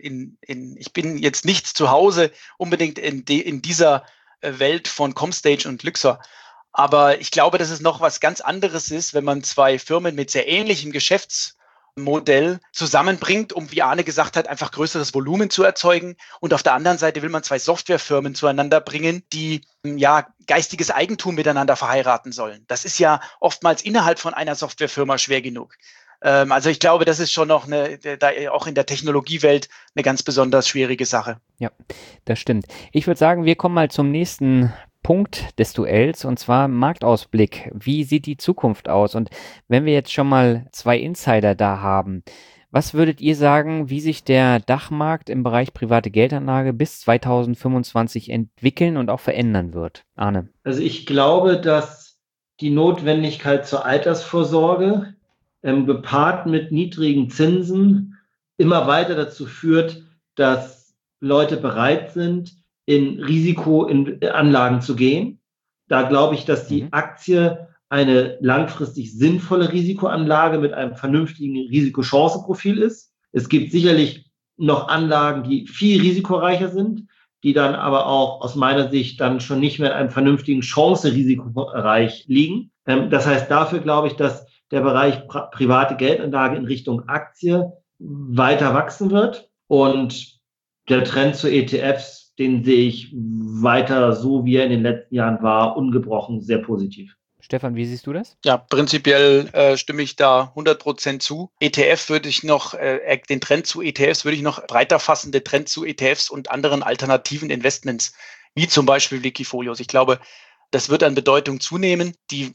ich bin jetzt nicht zu Hause unbedingt in dieser Welt von Comstage und Luxor. Aber ich glaube, dass es noch was ganz anderes ist, wenn man zwei Firmen mit sehr ähnlichem Geschäftsmodell zusammenbringt, um, wie Arne gesagt hat, einfach größeres Volumen zu erzeugen. Und auf der anderen Seite will man zwei Softwarefirmen zueinander bringen, die geistiges Eigentum miteinander verheiraten sollen. Das ist ja oftmals innerhalb von einer Softwarefirma schwer genug. Also ich glaube, das ist schon noch auch in der Technologiewelt eine ganz besonders schwierige Sache. Ja, das stimmt. Ich würde sagen, wir kommen mal zum nächsten Punkt des Duells, und zwar Marktausblick. Wie sieht die Zukunft aus? Und wenn wir jetzt schon mal zwei Insider da haben, was würdet ihr sagen, wie sich der Dachmarkt im Bereich private Geldanlage bis 2025 entwickeln und auch verändern wird? Arne? Also ich glaube, dass die Notwendigkeit zur Altersvorsorge gepaart mit niedrigen Zinsen immer weiter dazu führt, dass Leute bereit sind, in Risikoanlagen zu gehen. Da glaube ich, dass die Aktie eine langfristig sinnvolle Risikoanlage mit einem vernünftigen Risiko-Chance-Profil ist. Es gibt sicherlich noch Anlagen, die viel risikoreicher sind, die dann aber auch aus meiner Sicht dann schon nicht mehr in einem vernünftigen Chance-Risikobereich liegen. Das heißt, dafür glaube ich, dass der Bereich private Geldanlage in Richtung Aktie weiter wachsen wird. Und der Trend zu ETFs, den sehe ich weiter so, wie er in den letzten Jahren war, ungebrochen sehr positiv. Stefan, wie siehst du das? Ja, prinzipiell stimme ich da 100% zu. ETF würde ich noch, den Trend zu ETFs würde ich noch breiter fassen, den Trend zu ETFs und anderen alternativen Investments, wie zum Beispiel Wikifolios. Ich glaube, das wird an Bedeutung zunehmen. Die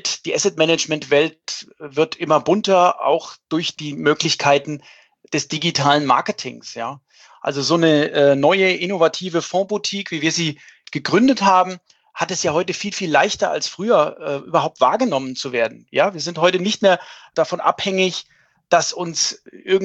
Asset-Management-Welt wird immer bunter, auch durch die Möglichkeiten des digitalen Marketings. Ja, also so eine neue, innovative Fondsboutique, wie wir sie gegründet haben, hat es ja heute viel, viel leichter als früher überhaupt wahrgenommen zu werden. Ja, wir sind heute nicht mehr davon abhängig, dass uns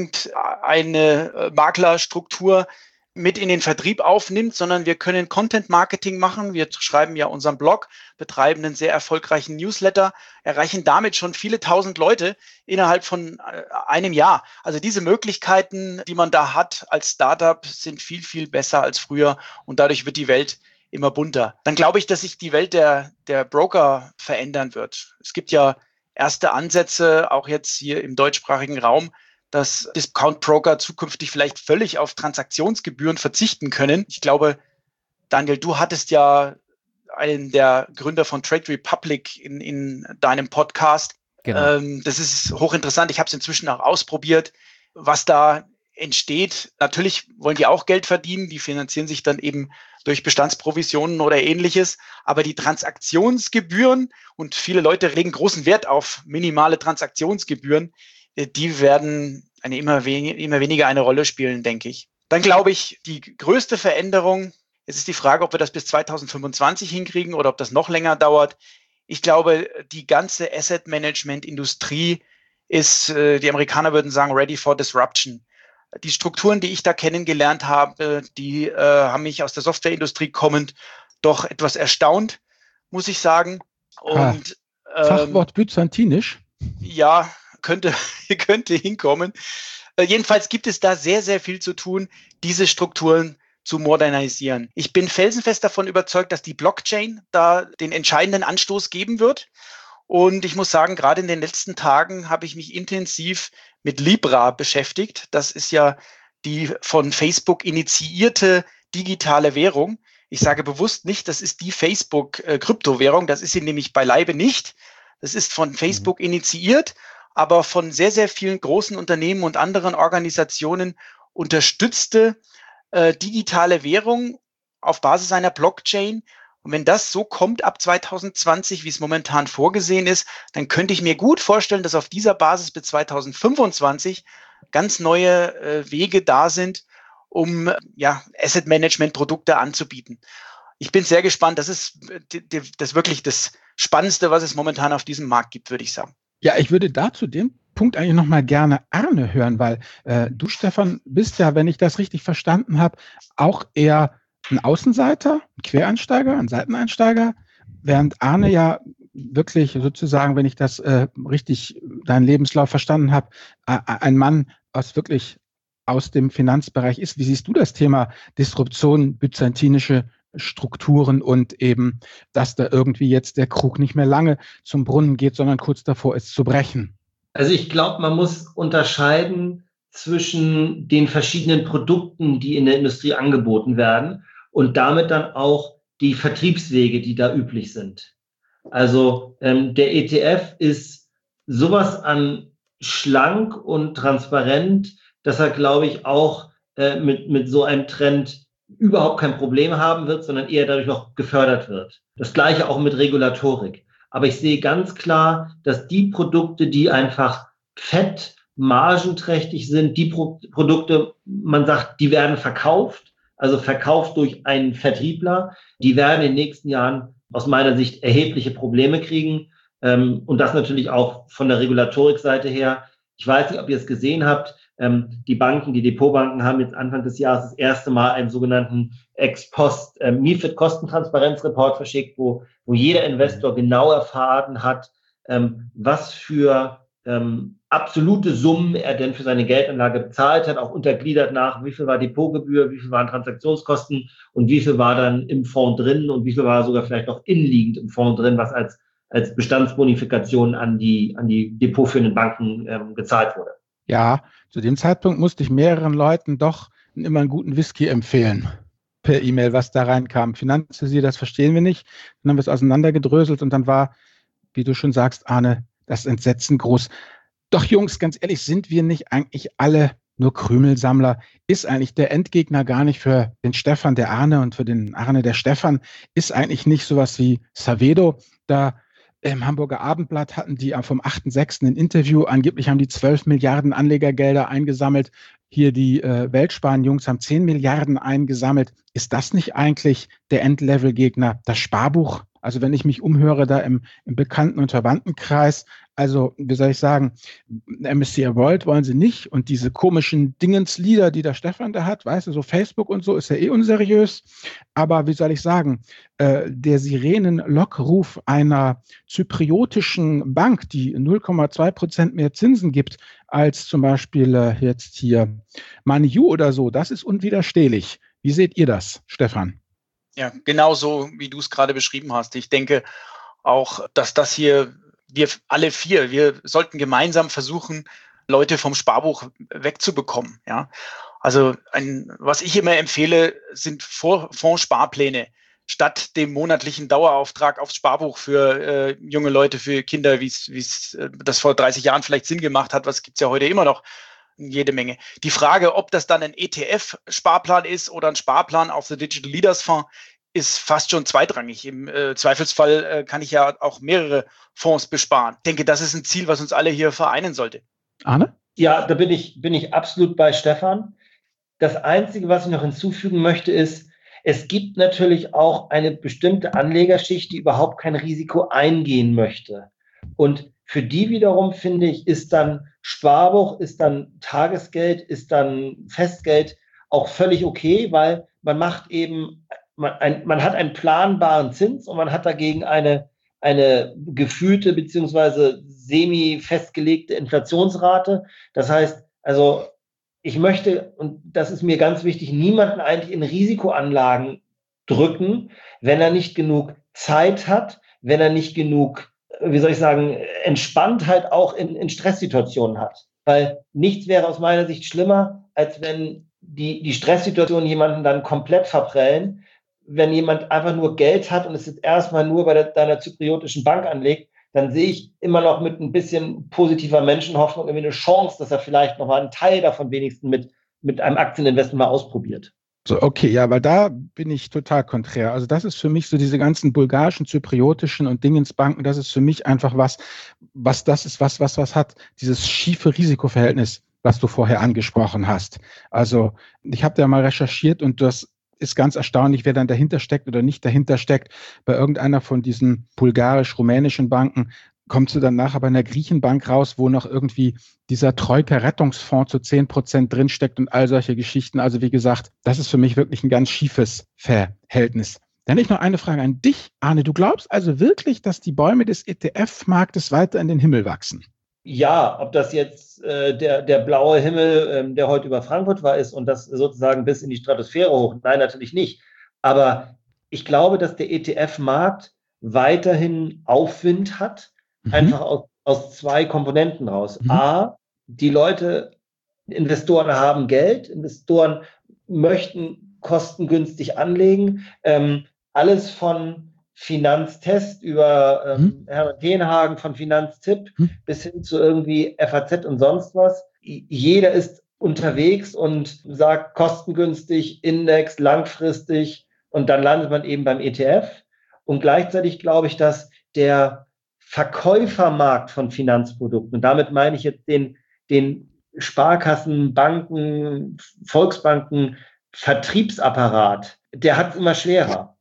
irgendeine Maklerstruktur mit in den Vertrieb aufnimmt, sondern wir können Content-Marketing machen. Wir schreiben ja unseren Blog, betreiben einen sehr erfolgreichen Newsletter, erreichen damit schon viele tausend Leute innerhalb von einem Jahr. Also diese Möglichkeiten, die man da hat als Startup, sind viel, viel besser als früher und dadurch wird die Welt immer bunter. Dann glaube ich, dass sich die Welt der Broker verändern wird. Es gibt ja erste Ansätze, auch jetzt hier im deutschsprachigen Raum, dass Discount-Broker zukünftig vielleicht völlig auf Transaktionsgebühren verzichten können. Ich glaube, Daniel, du hattest ja einen der Gründer von Trade Republic in deinem Podcast. Genau. Das ist hochinteressant. Ich habe es inzwischen auch ausprobiert, was da entsteht. Natürlich wollen die auch Geld verdienen. Die finanzieren sich dann eben durch Bestandsprovisionen oder Ähnliches. Aber die Transaktionsgebühren, und viele Leute legen großen Wert auf minimale Transaktionsgebühren, die werden immer weniger eine Rolle spielen, denke ich. Dann glaube ich, die größte Veränderung, jetzt ist die Frage, ob wir das bis 2025 hinkriegen oder ob das noch länger dauert. Ich glaube, die ganze Asset-Management-Industrie ist, die Amerikaner würden sagen, ready for disruption. Die Strukturen, die ich da kennengelernt habe, die haben mich aus der Softwareindustrie kommend doch etwas erstaunt, muss ich sagen. Und Fachwort byzantinisch? Ja, könnte hinkommen. Jedenfalls gibt es da sehr, sehr viel zu tun, diese Strukturen zu modernisieren. Ich bin felsenfest davon überzeugt, dass die Blockchain da den entscheidenden Anstoß geben wird. Und ich muss sagen, gerade in den letzten Tagen habe ich mich intensiv mit Libra beschäftigt. Das ist ja die von Facebook initiierte digitale Währung. Ich sage bewusst nicht, das ist die Facebook-Kryptowährung. Das ist sie nämlich beileibe nicht. Das ist von Facebook initiiert, aber von sehr, sehr vielen großen Unternehmen und anderen Organisationen unterstützte digitale Währung auf Basis einer Blockchain. Und wenn das so kommt ab 2020, wie es momentan vorgesehen ist, dann könnte ich mir gut vorstellen, dass auf dieser Basis bis 2025 ganz neue Wege da sind, um Asset-Management-Produkte anzubieten. Ich bin sehr gespannt. Das ist wirklich das Spannendste, was es momentan auf diesem Markt gibt, würde ich sagen. Ja, ich würde da zu dem Punkt eigentlich nochmal gerne Arne hören, weil du, Stefan, bist ja, wenn ich das richtig verstanden habe, auch eher ein Außenseiter, ein Quereinsteiger, ein Seiteneinsteiger, während Arne ja wirklich sozusagen, wenn ich das richtig deinen Lebenslauf verstanden habe, ein Mann aus dem Finanzbereich ist. Wie siehst du das Thema Disruption, byzantinische Strukturen und eben, dass da irgendwie jetzt der Krug nicht mehr lange zum Brunnen geht, sondern kurz davor ist zu brechen? Also ich glaube, man muss unterscheiden zwischen den verschiedenen Produkten, die in der Industrie angeboten werden und damit dann auch die Vertriebswege, die da üblich sind. Also der ETF ist sowas an schlank und transparent, dass er, glaube ich, auch mit so einem Trend überhaupt kein Problem haben wird, sondern eher dadurch noch gefördert wird. Das Gleiche auch mit Regulatorik. Aber ich sehe ganz klar, dass die Produkte, die einfach fett, margenträchtig sind, die Produkte, man sagt, die werden verkauft, also verkauft durch einen Vertriebler, die werden in den nächsten Jahren aus meiner Sicht erhebliche Probleme kriegen. Und das natürlich auch von der Regulatorik-Seite her. Ich weiß nicht, ob ihr es gesehen habt. Die Banken, die Depotbanken haben jetzt Anfang des Jahres das erste Mal einen sogenannten Ex-Post MiFID-Kostentransparenzreport verschickt, wo jeder Investor genau erfahren hat, was für absolute Summen er denn für seine Geldanlage bezahlt hat, auch untergliedert nach, wie viel war Depotgebühr, wie viel waren Transaktionskosten und wie viel war dann im Fonds drin und wie viel war sogar vielleicht noch innenliegend im Fonds drin, was als Bestandsbonifikation an die depotführenden Banken gezahlt wurde. Ja, zu dem Zeitpunkt musste ich mehreren Leuten doch immer einen guten Whisky empfehlen per E-Mail, was da reinkam. Finanzvisier, das verstehen wir nicht. Dann haben wir es auseinandergedröselt und dann war, wie du schon sagst, Arne, das Entsetzen groß. Doch Jungs, ganz ehrlich, sind wir nicht eigentlich alle nur Krümelsammler? Ist eigentlich der Endgegner gar nicht für den Stefan der Arne und für den Arne der Stefan? Ist eigentlich nicht sowas wie Savedo? Da im Hamburger Abendblatt hatten die vom 8.6. ein Interview. Angeblich haben die 12 Milliarden Anlegergelder eingesammelt. Hier die Weltsparen-Jungs haben 10 Milliarden eingesammelt. Ist das nicht eigentlich der Endlevel-Gegner, das Sparbuch? Also wenn ich mich umhöre da im Bekannten- und Verwandtenkreis, also wie soll ich sagen, MSCI World wollen sie nicht und diese komischen Dingenslieder, die der Stefan da hat, weißt du, so Facebook und so, ist ja unseriös. Aber wie soll ich sagen, der Sirenen-Lockruf einer zypriotischen Bank, die 0,2% mehr Zinsen gibt als zum Beispiel jetzt hier MoneyU oder so, das ist unwiderstehlich. Wie seht ihr das, Stefan? Ja, genau so, wie du es gerade beschrieben hast. Ich denke auch, dass das hier, wir alle vier, wir sollten gemeinsam versuchen, Leute vom Sparbuch wegzubekommen. Ja, also was ich immer empfehle, sind Fondssparpläne statt dem monatlichen Dauerauftrag aufs Sparbuch für junge Leute, für Kinder, wie es das vor 30 Jahren vielleicht Sinn gemacht hat. Was gibt's ja heute immer noch. Jede Menge. Die Frage, ob das dann ein ETF-Sparplan ist oder ein Sparplan auf the Digital Leaders Fonds, ist fast schon zweitrangig. Im Zweifelsfall kann ich ja auch mehrere Fonds besparen. Ich denke, das ist ein Ziel, was uns alle hier vereinen sollte. Arne? Ja, da bin ich absolut bei Stefan. Das Einzige, was ich noch hinzufügen möchte, ist, es gibt natürlich auch eine bestimmte Anlegerschicht, die überhaupt kein Risiko eingehen möchte. Und für die wiederum, finde ich, ist dann Sparbuch, ist dann Tagesgeld, ist dann Festgeld auch völlig okay, weil man macht eben, man hat einen planbaren Zins und man hat dagegen eine gefühlte beziehungsweise semi-festgelegte Inflationsrate. Das heißt, also ich möchte, und das ist mir ganz wichtig, niemanden eigentlich in Risikoanlagen drücken, wenn er nicht genug Zeit hat, wenn er nicht genug, wie soll ich sagen, Entspanntheit auch in Stresssituationen hat. Weil nichts wäre aus meiner Sicht schlimmer, als wenn die Stresssituationen jemanden dann komplett verprellen. Wenn jemand einfach nur Geld hat und es jetzt erstmal nur bei deiner zypriotischen Bank anlegt, dann sehe ich immer noch mit ein bisschen positiver Menschenhoffnung irgendwie eine Chance, dass er vielleicht nochmal einen Teil davon wenigstens mit einem Aktieninvestment mal ausprobiert. So, okay, ja, weil da bin ich total konträr. Also das ist für mich so diese ganzen bulgarischen, zypriotischen und Dingensbanken, das ist für mich einfach was hat dieses schiefe Risikoverhältnis, was du vorher angesprochen hast. Also ich habe da mal recherchiert und das ist ganz erstaunlich, wer dann dahinter steckt oder nicht dahinter steckt. Bei irgendeiner von diesen bulgarisch-rumänischen Banken, kommst du dann nachher bei einer Griechenbank raus, wo noch irgendwie dieser Troika-Rettungsfonds zu 10% drinsteckt und all solche Geschichten. Also wie gesagt, das ist für mich wirklich ein ganz schiefes Verhältnis. Dann habe ich noch eine Frage an dich, Arne. Du glaubst also wirklich, dass die Bäume des ETF-Marktes weiter in den Himmel wachsen? Ja, ob das jetzt der blaue Himmel, der heute über Frankfurt war, ist und das sozusagen bis in die Stratosphäre hoch. Nein, natürlich nicht. Aber ich glaube, dass der ETF-Markt weiterhin Aufwind hat, einfach aus zwei Komponenten raus. A, die Leute, Investoren haben Geld, Investoren möchten kostengünstig anlegen. Alles von Finanztest über Hermann Tenhagen von Finanztipp bis hin zu irgendwie FAZ und sonst was. Jeder ist unterwegs und sagt kostengünstig, Index, langfristig und dann landet man eben beim ETF. Und gleichzeitig glaube ich, dass der Verkäufermarkt von Finanzprodukten, und damit meine ich jetzt den Sparkassen, Banken, Volksbanken, Vertriebsapparat, der hat es immer schwerer.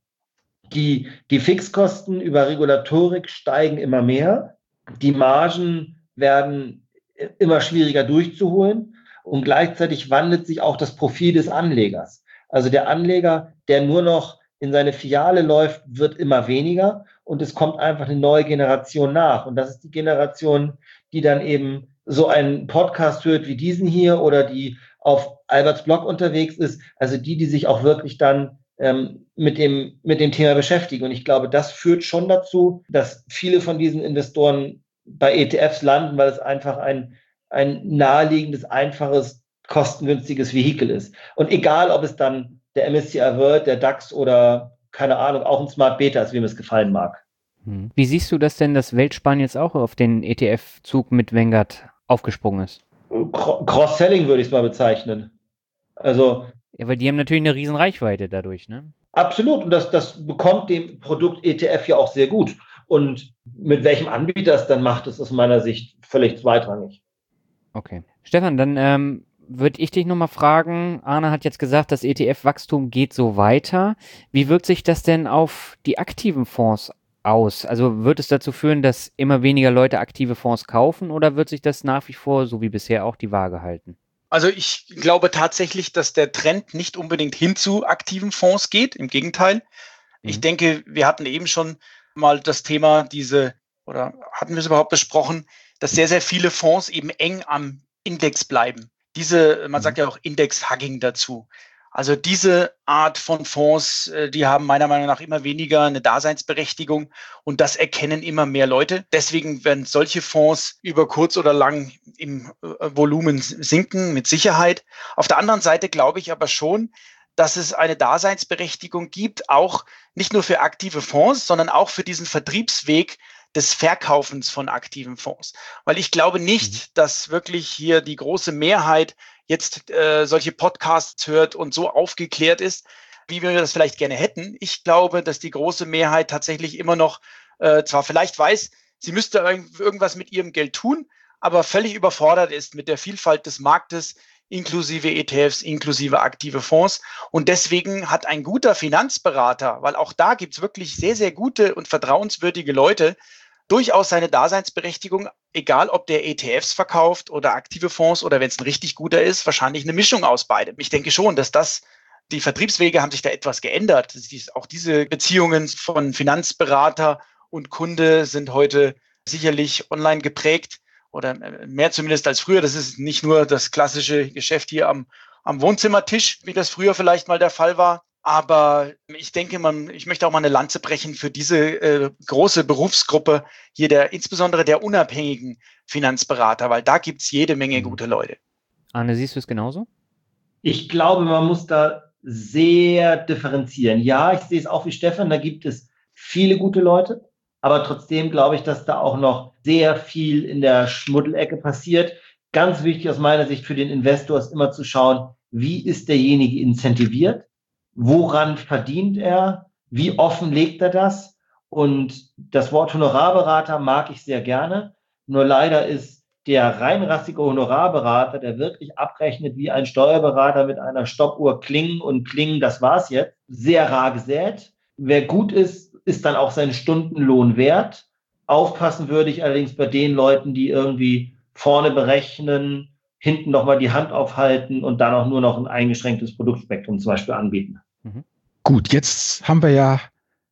Die Fixkosten über Regulatorik steigen immer mehr. Die Margen werden immer schwieriger durchzuholen. Und gleichzeitig wandelt sich auch das Profil des Anlegers. Also der Anleger, der nur noch in seine Filiale läuft, wird immer weniger. Und es kommt einfach eine neue Generation nach. Und das ist die Generation, die dann eben so einen Podcast hört wie diesen hier oder die auf Alberts Blog unterwegs ist. Also die sich auch wirklich dann mit dem Thema beschäftigen. Und ich glaube, das führt schon dazu, dass viele von diesen Investoren bei ETFs landen, weil es einfach ein naheliegendes, einfaches, kostengünstiges Vehikel ist. Und egal, ob es dann der MSCI World, der DAX oder, keine Ahnung, auch ein Smart Beta ist, wem es gefallen mag. Wie siehst du das denn, dass Weltsparen jetzt auch auf den ETF-Zug mit Vanguard aufgesprungen ist? Cross-Selling würde ich es mal bezeichnen. Also ja, weil die haben natürlich eine riesen Reichweite dadurch, ne? Absolut. Und das bekommt dem Produkt ETF ja auch sehr gut. Und mit welchem Anbieter es dann macht, ist aus meiner Sicht völlig zweitrangig. Okay. Stefan, dann würde ich dich nochmal fragen, Arne hat jetzt gesagt, das ETF-Wachstum geht so weiter. Wie wirkt sich das denn auf die aktiven Fonds aus? Also wird es dazu führen, dass immer weniger Leute aktive Fonds kaufen oder wird sich das nach wie vor, so wie bisher, auch die Waage halten? Also ich glaube tatsächlich, dass der Trend nicht unbedingt hin zu aktiven Fonds geht. Im Gegenteil. Ich denke, wir hatten eben schon mal das Thema oder hatten wir es überhaupt besprochen, dass sehr, sehr viele Fonds eben eng am Index bleiben. Man sagt ja auch Index-Hugging dazu. Also diese Art von Fonds, die haben meiner Meinung nach immer weniger eine Daseinsberechtigung und das erkennen immer mehr Leute. Deswegen werden solche Fonds über kurz oder lang im Volumen sinken, mit Sicherheit. Auf der anderen Seite glaube ich aber schon, dass es eine Daseinsberechtigung gibt, auch nicht nur für aktive Fonds, sondern auch für diesen Vertriebsweg des Verkaufens von aktiven Fonds. Weil ich glaube nicht, dass wirklich hier die große Mehrheit jetzt solche Podcasts hört und so aufgeklärt ist, wie wir das vielleicht gerne hätten. Ich glaube, dass die große Mehrheit tatsächlich immer noch zwar vielleicht weiß, sie müsste irgendwas mit ihrem Geld tun, aber völlig überfordert ist mit der Vielfalt des Marktes, inklusive ETFs, inklusive aktive Fonds. Und deswegen hat ein guter Finanzberater, weil auch da gibt es wirklich sehr, sehr gute und vertrauenswürdige Leute, durchaus seine Daseinsberechtigung, egal ob der ETFs verkauft oder aktive Fonds oder wenn es ein richtig guter ist, wahrscheinlich eine Mischung aus beidem. Ich denke schon, dass die Vertriebswege haben sich da etwas geändert. Auch diese Beziehungen von Finanzberater und Kunde sind heute sicherlich online geprägt oder mehr zumindest als früher. Das ist nicht nur das klassische Geschäft hier am Wohnzimmertisch, wie das früher vielleicht mal der Fall war. Aber ich denke, ich möchte auch mal eine Lanze brechen für diese große Berufsgruppe hier, insbesondere der unabhängigen Finanzberater, weil da gibt es jede Menge gute Leute. Arne, siehst du es genauso? Ich glaube, man muss da sehr differenzieren. Ja, ich sehe es auch wie Stefan, da gibt es viele gute Leute, aber trotzdem glaube ich, dass da auch noch sehr viel in der Schmuddelecke passiert. Ganz wichtig aus meiner Sicht für den Investor ist immer zu schauen, wie ist derjenige incentiviert? Woran verdient er? Wie offen legt er das? Und das Wort Honorarberater mag ich sehr gerne. Nur leider ist der reinrassige Honorarberater, der wirklich abrechnet wie ein Steuerberater mit einer Stoppuhr, klingen, das war's jetzt, sehr rar gesät. Wer gut ist, ist dann auch seinen Stundenlohn wert. Aufpassen würde ich allerdings bei den Leuten, die irgendwie vorne berechnen, hinten nochmal die Hand aufhalten und dann auch nur noch ein eingeschränktes Produktspektrum zum Beispiel anbieten. Gut, jetzt haben wir ja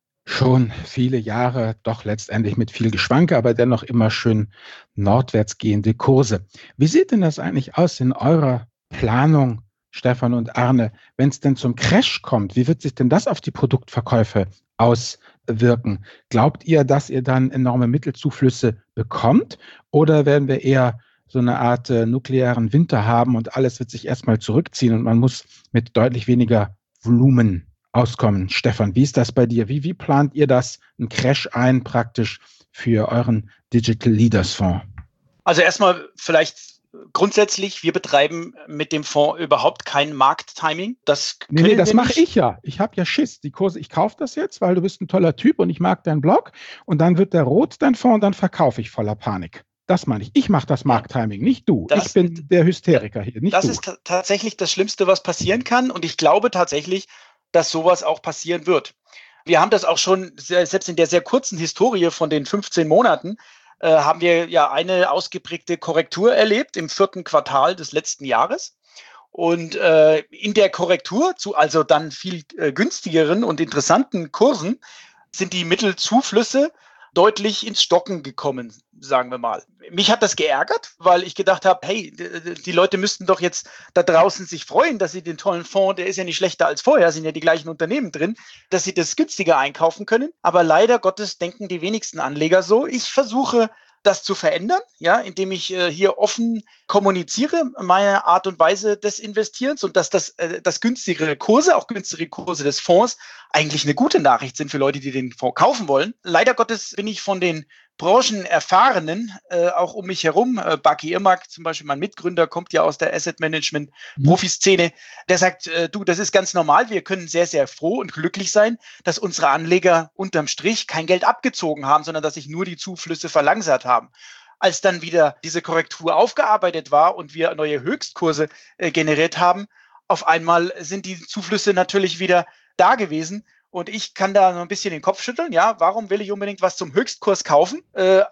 schon viele Jahre doch letztendlich mit viel Geschwanke, aber dennoch immer schön nordwärts gehende Kurse. Wie sieht denn das eigentlich aus in eurer Planung, Stefan und Arne, wenn es denn zum Crash kommt? Wie wird sich denn das auf die Produktverkäufe auswirken? Glaubt ihr, dass ihr dann enorme Mittelzuflüsse bekommt oder werden wir eher so eine Art nuklearen Winter haben und alles wird sich erstmal zurückziehen und man muss mit deutlich weniger Volumen auskommen? Stefan, wie ist das bei dir? Wie plant ihr das, einen Crash ein praktisch für euren Digital Leaders Fonds? Also erstmal vielleicht grundsätzlich, wir betreiben mit dem Fonds überhaupt kein Markttiming. Das mache ich ja. Ich habe ja Schiss. Die Kurse, ich kaufe das jetzt, weil du bist ein toller Typ und ich mag deinen Blog und dann wird der rot, dein Fonds, und dann verkaufe ich voller Panik. Das meine ich. Ich mache das Markttiming, nicht du. Ich bin der Hysteriker hier, nicht du. Das ist tatsächlich das Schlimmste, was passieren kann und ich glaube tatsächlich, dass sowas auch passieren wird. Wir haben das auch schon, selbst in der sehr kurzen Historie von den 15 Monaten, haben wir ja eine ausgeprägte Korrektur erlebt im 4. Quartal des letzten Jahres. Und in der Korrektur zu also dann viel günstigeren und interessanten Kursen sind die Mittelzuflüsse deutlich ins Stocken gekommen, sagen wir mal. Mich hat das geärgert, weil ich gedacht habe, hey, die Leute müssten doch jetzt da draußen sich freuen, dass sie den tollen Fonds, der ist ja nicht schlechter als vorher, sind ja die gleichen Unternehmen drin, dass sie das günstiger einkaufen können. Aber leider Gottes denken die wenigsten Anleger so. Ich versuche, das zu verändern, ja, indem ich hier offen kommuniziere, meine Art und Weise des Investierens und dass das günstigere Kurse, auch günstigere Kurse des Fonds, eigentlich eine gute Nachricht sind für Leute, die den Fonds kaufen wollen. Leider Gottes bin ich von den Branchenerfahrenen auch um mich herum. Baki Irmak, zum Beispiel mein Mitgründer, kommt ja aus der Asset Management Profiszene. Der sagt, du, das ist ganz normal. Wir können sehr, sehr froh und glücklich sein, dass unsere Anleger unterm Strich kein Geld abgezogen haben, sondern dass sich nur die Zuflüsse verlangsamt haben. Als dann wieder diese Korrektur aufgearbeitet war und wir neue Höchstkurse generiert haben, auf einmal sind die Zuflüsse natürlich wieder da gewesen. Und ich kann da so ein bisschen den Kopf schütteln. Ja, warum will ich unbedingt was zum Höchstkurs kaufen?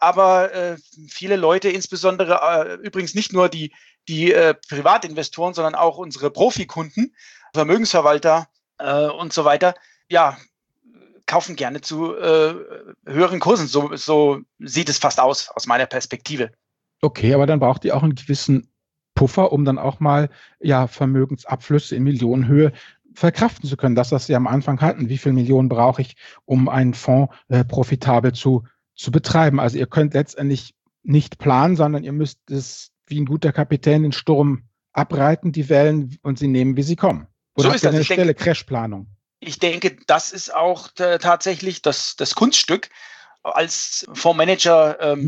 Aber viele Leute, insbesondere übrigens nicht nur die Privatinvestoren, sondern auch unsere Profikunden, Vermögensverwalter und so weiter, ja, kaufen gerne zu höheren Kursen. So sieht es fast aus meiner Perspektive. Okay, aber dann braucht ihr auch einen gewissen Puffer, um dann auch mal Vermögensabflüsse in Millionenhöhe verkraften zu können, das, was Sie am Anfang hatten. Wie viele Millionen brauche ich, um einen Fonds profitabel zu betreiben? Also ihr könnt letztendlich nicht planen, sondern ihr müsst es wie ein guter Kapitän den Sturm abreiten, die Wellen, und sie nehmen, wie sie kommen. Oder so ist das eine Stelle Crashplanung? Ich denke, das ist auch tatsächlich das Kunststück. Als Fondsmanager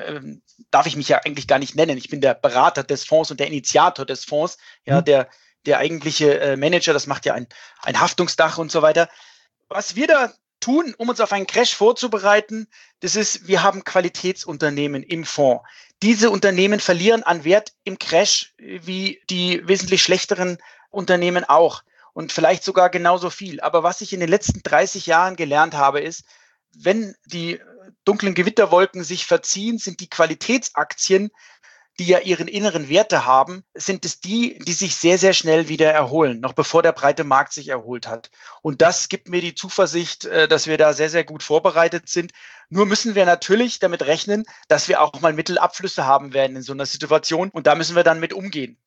darf ich mich ja eigentlich gar nicht nennen. Ich bin der Berater des Fonds und der Initiator des Fonds, ja, der eigentliche Manager, das macht ja ein Haftungsdach und so weiter. Was wir da tun, um uns auf einen Crash vorzubereiten, das ist, wir haben Qualitätsunternehmen im Fonds. Diese Unternehmen verlieren an Wert im Crash wie die wesentlich schlechteren Unternehmen auch und vielleicht sogar genauso viel. Aber was ich in den letzten 30 Jahren gelernt habe, ist, wenn die dunklen Gewitterwolken sich verziehen, sind die Qualitätsaktien, die ja ihren inneren Werte haben, sind es die sich sehr, sehr schnell wieder erholen, noch bevor der breite Markt sich erholt hat. Und das gibt mir die Zuversicht, dass wir da sehr, sehr gut vorbereitet sind. Nur müssen wir natürlich damit rechnen, dass wir auch mal Mittelabflüsse haben werden in so einer Situation. Und da müssen wir dann mit umgehen.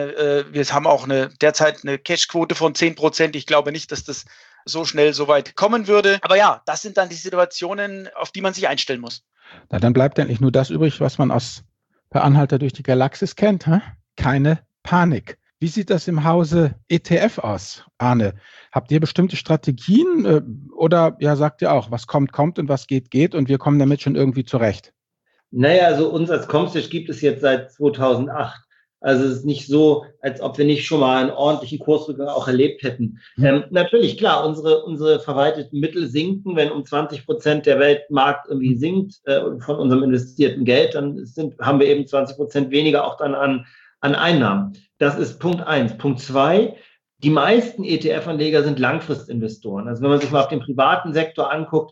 Wir haben auch derzeit eine Cashquote von 10%. Ich glaube nicht, dass das so schnell so weit kommen würde. Aber ja, das sind dann die Situationen, auf die man sich einstellen muss. Na, dann bleibt eigentlich nur das übrig, was man aus Per Anhalter durch die Galaxis kennt. Keine Panik. Wie sieht das im Hause ETF aus, Arne? Habt ihr bestimmte Strategien oder sagt ihr auch, was kommt, kommt und was geht, geht und wir kommen damit schon irgendwie zurecht? Naja, also uns als Comstage gibt es jetzt seit 2008. Also es ist nicht so, als ob wir nicht schon mal einen ordentlichen Kursrückgang auch erlebt hätten. Natürlich, klar, unsere verwalteten Mittel sinken, wenn um 20% der Weltmarkt irgendwie sinkt von unserem investierten Geld, dann haben wir eben 20% weniger auch dann an Einnahmen. Das ist Punkt 1. Punkt 2, die meisten ETF-Anleger sind Langfristinvestoren. Also wenn man sich mal auf den privaten Sektor anguckt,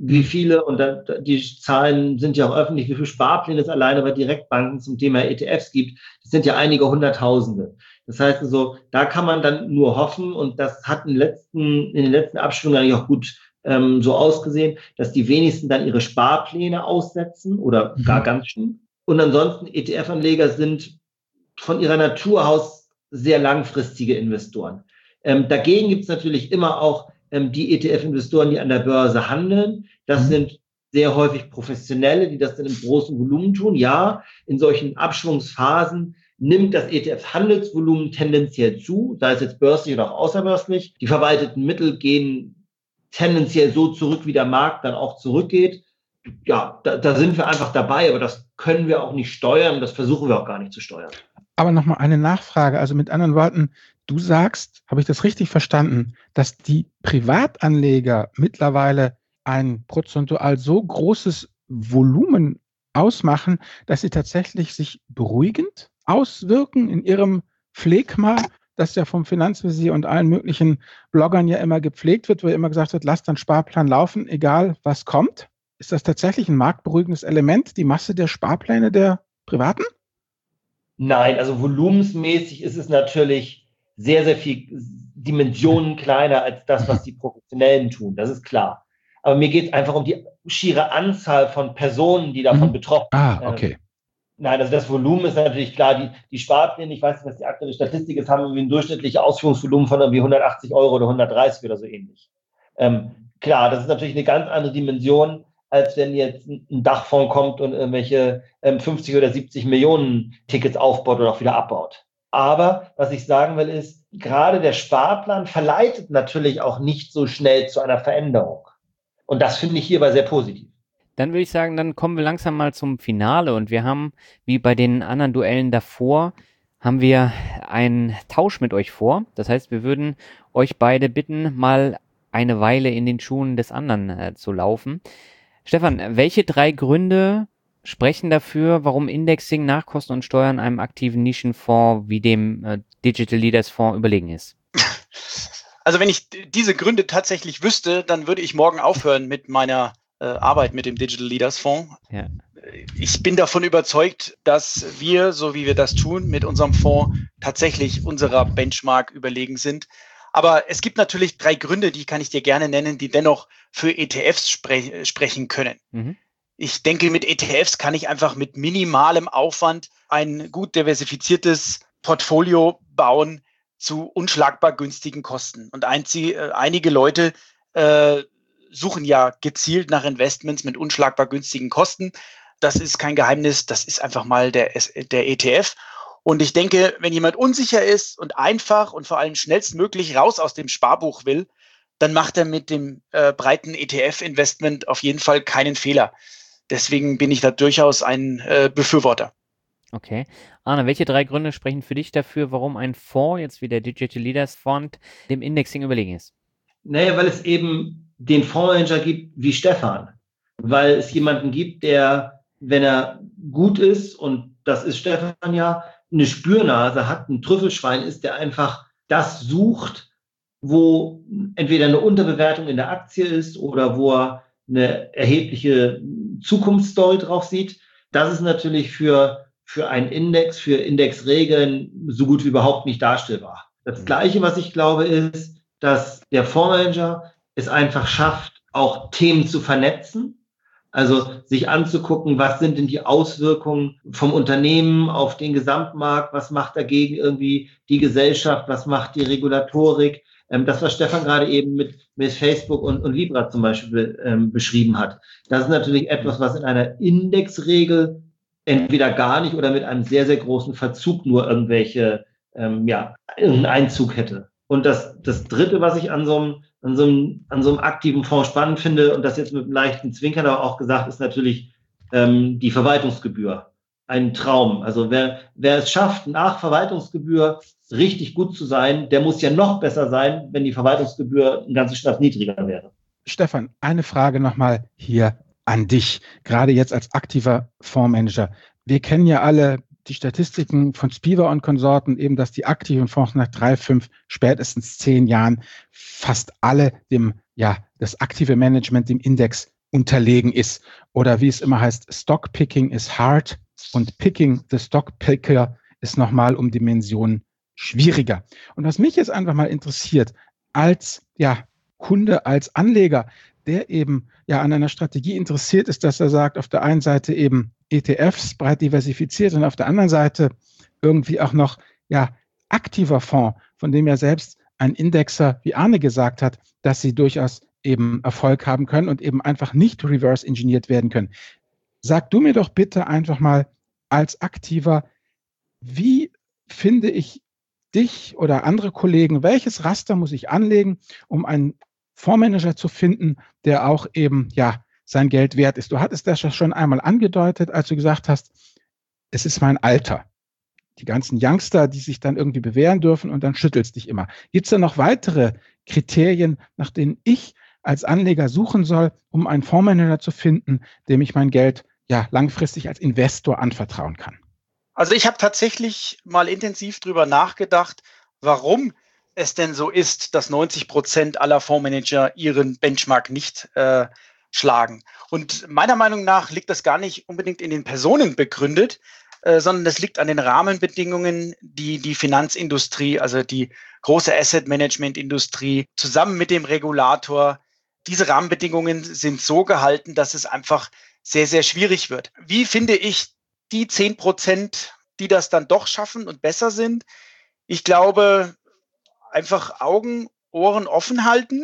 wie viele, und die Zahlen sind ja auch öffentlich, wie viele Sparpläne es alleine bei Direktbanken zum Thema ETFs gibt, das sind ja einige Hunderttausende. Das heißt also, da kann man dann nur hoffen, und das hat in den letzten Abstimmungen eigentlich auch gut so ausgesehen, dass die wenigsten dann ihre Sparpläne aussetzen oder gar ganz schön. Und ansonsten ETF-Anleger sind von ihrer Natur aus sehr langfristige Investoren. Dagegen gibt es natürlich immer auch die ETF-Investoren, die an der Börse handeln. Das sind sehr häufig Professionelle, die das dann im großen Volumen tun. Ja, in solchen Abschwungsphasen nimmt das ETF-Handelsvolumen tendenziell zu, sei es jetzt börslich oder auch außerbörslich. Die verwalteten Mittel gehen tendenziell so zurück, wie der Markt dann auch zurückgeht. Ja, da sind wir einfach dabei, aber das können wir auch nicht steuern, das versuchen wir auch gar nicht zu steuern. Aber nochmal eine Nachfrage, also mit anderen Worten, du sagst, habe ich das richtig verstanden, dass die Privatanleger mittlerweile ein prozentual so großes Volumen ausmachen, dass sie tatsächlich sich beruhigend auswirken in ihrem Phlegma, das ja vom Finanzvisier und allen möglichen Bloggern ja immer gepflegt wird, wo immer gesagt wird, lasst den Sparplan laufen, egal was kommt. Ist das tatsächlich ein marktberuhigendes Element, die Masse der Sparpläne der Privaten? Nein, also volumensmäßig ist es natürlich sehr, sehr viel Dimensionen kleiner als das, was die Professionellen tun. Das ist klar. Aber mir geht es einfach um die schiere Anzahl von Personen, die davon betroffen sind. Ah, okay. Nein, also das Volumen ist natürlich klar. Die Sparpläne, ich weiß nicht, was die aktuelle Statistik ist, haben irgendwie ein durchschnittliches Ausführungsvolumen von irgendwie 180 Euro oder 130 oder so ähnlich. Klar, das ist natürlich eine ganz andere Dimension, als wenn jetzt ein Dachfonds kommt und irgendwelche 50 oder 70 Millionen Tickets aufbaut oder auch wieder abbaut. Aber was ich sagen will, ist, gerade der Sparplan verleitet natürlich auch nicht so schnell zu einer Veränderung. Und das finde ich hierbei sehr positiv. Dann würde ich sagen, dann kommen wir langsam mal zum Finale, und wir haben, wie bei den anderen Duellen davor, haben wir einen Tausch mit euch vor. Das heißt, wir würden euch beide bitten, mal eine Weile in den Schuhen des anderen zu laufen. Stefan, welche 3 Gründe sprechen dafür, warum Indexing nach Kosten und Steuern einem aktiven Nischenfonds wie dem Digital Leaders Fonds überlegen ist? Also wenn ich diese Gründe tatsächlich wüsste, dann würde ich morgen aufhören mit meiner Arbeit mit dem Digital Leaders Fonds. Ja. Ich bin davon überzeugt, dass wir, so wie wir das tun, mit unserem Fonds tatsächlich unserer Benchmark überlegen sind. Aber es gibt natürlich 3 Gründe, die kann ich dir gerne nennen, die dennoch für ETFs sprechen können. Ich denke, mit ETFs kann ich einfach mit minimalem Aufwand ein gut diversifiziertes Portfolio bauen zu unschlagbar günstigen Kosten. Und einige Leute suchen ja gezielt nach Investments mit unschlagbar günstigen Kosten. Das ist kein Geheimnis, das ist einfach mal der ETF. Und ich denke, wenn jemand unsicher ist und einfach und vor allem schnellstmöglich raus aus dem Sparbuch will, dann macht er mit dem breiten ETF-Investment auf jeden Fall keinen Fehler. Deswegen bin ich da durchaus ein Befürworter. Okay. Arne, welche 3 Gründe sprechen für dich dafür, warum ein Fonds, jetzt wie der Digital Leaders Fund, dem Indexing überlegen ist? Naja, weil es eben den Fondsmanager gibt wie Stefan. Weil es jemanden gibt, der, wenn er gut ist, und das ist Stefan ja, eine Spürnase hat, ein Trüffelschwein ist, der einfach das sucht, wo entweder eine Unterbewertung in der Aktie ist oder wo er eine erhebliche Zukunftsstory drauf sieht. Das ist natürlich für einen Index, für Indexregeln so gut wie überhaupt nicht darstellbar. Das Gleiche, was ich glaube, ist, dass der Fondsmanager es einfach schafft, auch Themen zu vernetzen. Also sich anzugucken, was sind denn die Auswirkungen vom Unternehmen auf den Gesamtmarkt, was macht dagegen irgendwie die Gesellschaft, was macht die Regulatorik. Das, was Stefan gerade eben mit Facebook und Libra zum Beispiel beschrieben hat. Das ist natürlich etwas, was in einer Indexregel entweder gar nicht oder mit einem sehr, sehr großen Verzug nur irgendeinen Einzug hätte. Und das Dritte, was ich an so einem aktiven Fonds spannend finde, und das jetzt mit einem leichten Zwinkern aber auch gesagt, ist natürlich die Verwaltungsgebühr. Ein Traum. Also wer es schafft, nach Verwaltungsgebühr richtig gut zu sein, der muss ja noch besser sein, wenn die Verwaltungsgebühr ein ganzes Stück niedriger wäre. Stefan, eine Frage nochmal hier an dich, gerade jetzt als aktiver Fondsmanager. Wir kennen ja alle die Statistiken von Spiva und Konsorten, eben, dass die aktiven Fonds nach 3, 5, spätestens 10 Jahren fast alle das aktive Management dem Index unterlegen ist. Oder wie es immer heißt, Stockpicking is hard und Picking the Stockpicker ist nochmal um Dimensionen schwieriger. Und was mich jetzt einfach mal interessiert, als Kunde, als Anleger, der eben an einer Strategie interessiert ist, dass er sagt, auf der einen Seite eben ETFs breit diversifiziert und auf der anderen Seite irgendwie auch noch aktiver Fonds, von dem ja selbst ein Indexer wie Arne gesagt hat, dass sie durchaus eben Erfolg haben können und eben einfach nicht reverse engineert werden können. Sag du mir doch bitte einfach mal als Aktiver, wie finde ich dich oder andere Kollegen, welches Raster muss ich anlegen, um einen Fondsmanager zu finden, der auch eben sein Geld wert ist? Du hattest das ja schon einmal angedeutet, als du gesagt hast, es ist mein Alter. Die ganzen Youngster, die sich dann irgendwie bewähren dürfen und dann schüttelst dich immer. Gibt es da noch weitere Kriterien, nach denen ich als Anleger suchen soll, um einen Fondsmanager zu finden, dem ich mein Geld langfristig als Investor anvertrauen kann? Also ich habe tatsächlich mal intensiv drüber nachgedacht, warum es denn so ist, dass 90% aller Fondsmanager ihren Benchmark nicht schlagen. Und meiner Meinung nach liegt das gar nicht unbedingt in den Personen begründet, sondern das liegt an den Rahmenbedingungen, die die Finanzindustrie, also die große Asset-Management-Industrie zusammen mit dem Regulator, diese Rahmenbedingungen sind so gehalten, dass es einfach sehr, sehr schwierig wird. Wie finde ich die 10%, die das dann doch schaffen und besser sind? Ich glaube, einfach Augen, Ohren offen halten,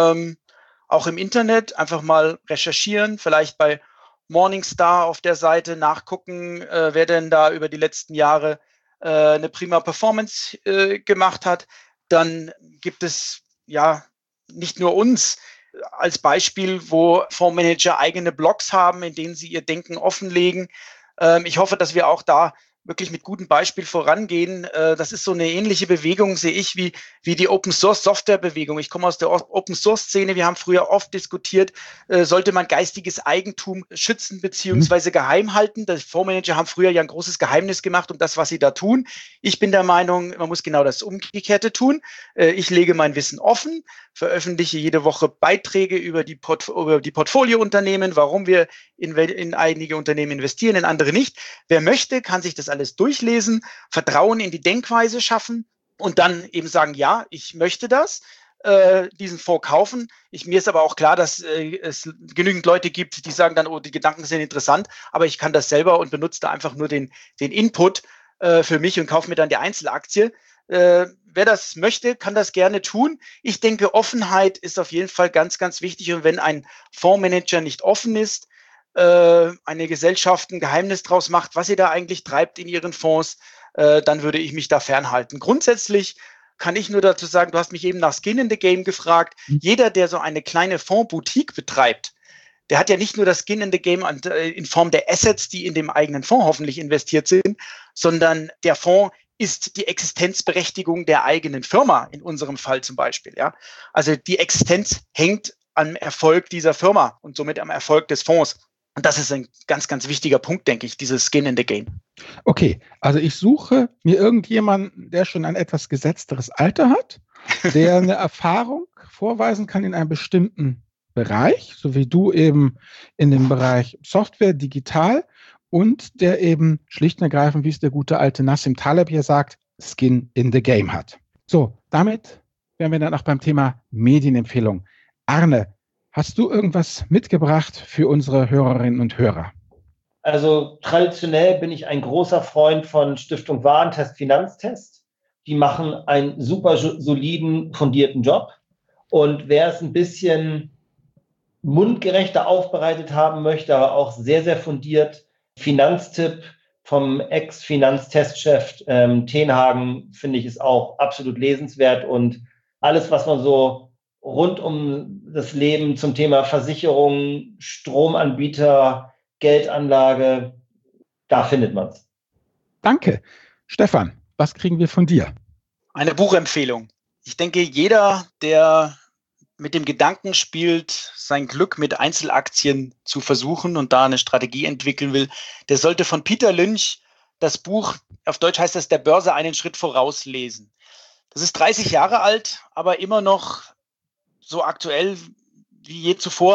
auch im Internet einfach mal recherchieren, vielleicht bei Morningstar auf der Seite nachgucken, wer denn da über die letzten Jahre eine prima Performance gemacht hat. Dann gibt es nicht nur uns als Beispiel, wo Fondsmanager eigene Blogs haben, in denen sie ihr Denken offenlegen. Ich hoffe, dass wir auch da wirklich mit gutem Beispiel vorangehen. Das ist so eine ähnliche Bewegung, sehe ich, wie die Open-Source-Software-Bewegung. Ich komme aus der Open-Source-Szene. Wir haben früher oft diskutiert, sollte man geistiges Eigentum schützen bzw. geheim halten. Die Fondsmanager haben früher ja ein großes Geheimnis gemacht um das, was sie da tun. Ich bin der Meinung, man muss genau das Umgekehrte tun. Ich lege mein Wissen offen, veröffentliche jede Woche Beiträge über die Portfoliounternehmen, warum wir in einige Unternehmen investieren, in andere nicht. Wer möchte, kann sich das alles durchlesen, Vertrauen in die Denkweise schaffen und dann eben sagen, ja, ich möchte das, diesen Fonds kaufen. Mir ist aber auch klar, dass es genügend Leute gibt, die sagen dann, oh, die Gedanken sind interessant, aber ich kann das selber und benutze da einfach nur den Input für mich und kaufe mir dann die Einzelaktie. Wer das möchte, kann das gerne tun. Ich denke, Offenheit ist auf jeden Fall ganz, ganz wichtig. Und wenn ein Fondsmanager nicht offen ist, eine Gesellschaft ein Geheimnis draus macht, was sie da eigentlich treibt in ihren Fonds, dann würde ich mich da fernhalten. Grundsätzlich kann ich nur dazu sagen, du hast mich eben nach Skin in the Game gefragt. Jeder, der so eine kleine Fondsboutique betreibt, der hat ja nicht nur das Skin in the Game in Form der Assets, die in dem eigenen Fonds hoffentlich investiert sind, sondern der Fonds ist die Existenzberechtigung der eigenen Firma, in unserem Fall zum Beispiel. Ja? Also die Existenz hängt am Erfolg dieser Firma und somit am Erfolg des Fonds. Und das ist ein ganz, ganz wichtiger Punkt, denke ich, dieses Skin in the Game. Okay, also ich suche mir irgendjemanden, der schon ein etwas gesetzteres Alter hat, der eine Erfahrung vorweisen kann in einem bestimmten Bereich, so wie du eben in dem Bereich Software, digital, und der eben schlicht und ergreifend, wie es der gute alte Nassim Taleb hier sagt, Skin in the Game hat. So, damit wären wir dann auch beim Thema Medienempfehlung. Arne, hast du irgendwas mitgebracht für unsere Hörerinnen und Hörer? Also traditionell bin ich ein großer Freund von Stiftung Warentest, Finanztest. Die machen einen super soliden, fundierten Job. Und wer es ein bisschen mundgerechter aufbereitet haben möchte, aber auch sehr, sehr fundiert, Finanztipp vom Ex-Finanztestchef Tenhagen, finde ich, ist auch absolut lesenswert. Und alles, was man so rund um das Leben zum Thema Versicherung, Stromanbieter, Geldanlage, da findet man es. Danke. Stefan, was kriegen wir von dir? Eine Buchempfehlung. Ich denke, jeder, der mit dem Gedanken spielt, sein Glück mit Einzelaktien zu versuchen und da eine Strategie entwickeln will, der sollte von Peter Lynch das Buch, auf Deutsch heißt das, der Börse einen Schritt voraus lesen. Das ist 30 Jahre alt, aber immer noch so aktuell wie je zuvor.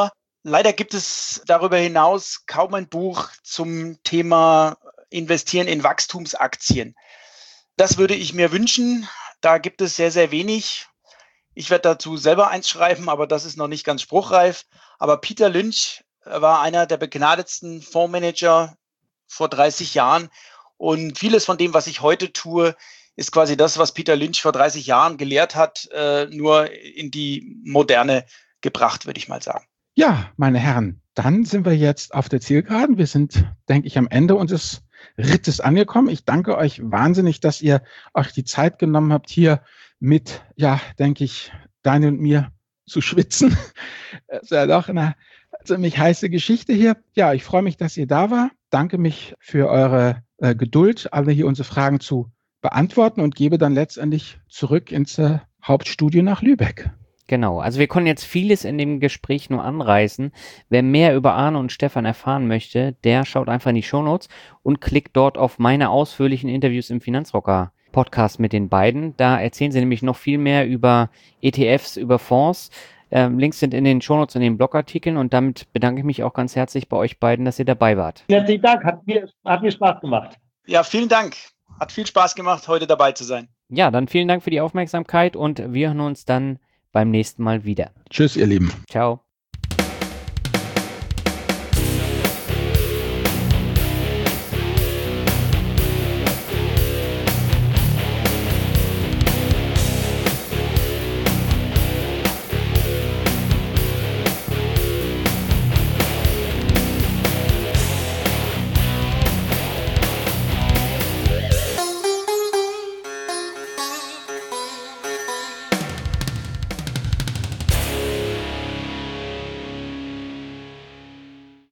Leider gibt es darüber hinaus kaum ein Buch zum Thema Investieren in Wachstumsaktien. Das würde ich mir wünschen. Da gibt es sehr, sehr wenig. Ich werde dazu selber eins schreiben, aber das ist noch nicht ganz spruchreif. Aber Peter Lynch war einer der begnadetsten Fondsmanager vor 30 Jahren. Und vieles von dem, was ich heute tue, ist quasi das, was Peter Lynch vor 30 Jahren gelehrt hat, nur in die Moderne gebracht, würde ich mal sagen. Ja, meine Herren, dann sind wir jetzt auf der Zielgeraden. Wir sind, denke ich, am Ende unseres Rittes angekommen. Ich danke euch wahnsinnig, dass ihr euch die Zeit genommen habt, hier mit, ja, denke ich, Daniel und mir zu schwitzen. Das ist ja doch eine ziemlich heiße Geschichte hier. Ja, ich freue mich, dass ihr da war. Danke mich für eure Geduld, alle hier unsere Fragen zu beantworten und gebe dann letztendlich zurück ins Hauptstudio nach Lübeck. Genau, also wir konnten jetzt vieles in dem Gespräch nur anreißen. Wer mehr über Arne und Stefan erfahren möchte, der schaut einfach in die Shownotes und klickt dort auf meine ausführlichen Interviews im Finanzrocker-Podcast mit den beiden. Da erzählen sie nämlich noch viel mehr über ETFs, über Fonds. Links sind in den Shownotes und den Blogartikeln und damit bedanke ich mich auch ganz herzlich bei euch beiden, dass ihr dabei wart. Herzlichen Dank, hat mir Spaß gemacht. Ja, vielen Dank. Hat viel Spaß gemacht, heute dabei zu sein. Ja, dann vielen Dank für die Aufmerksamkeit und wir hören uns dann beim nächsten Mal wieder. Tschüss, ihr Lieben. Ciao.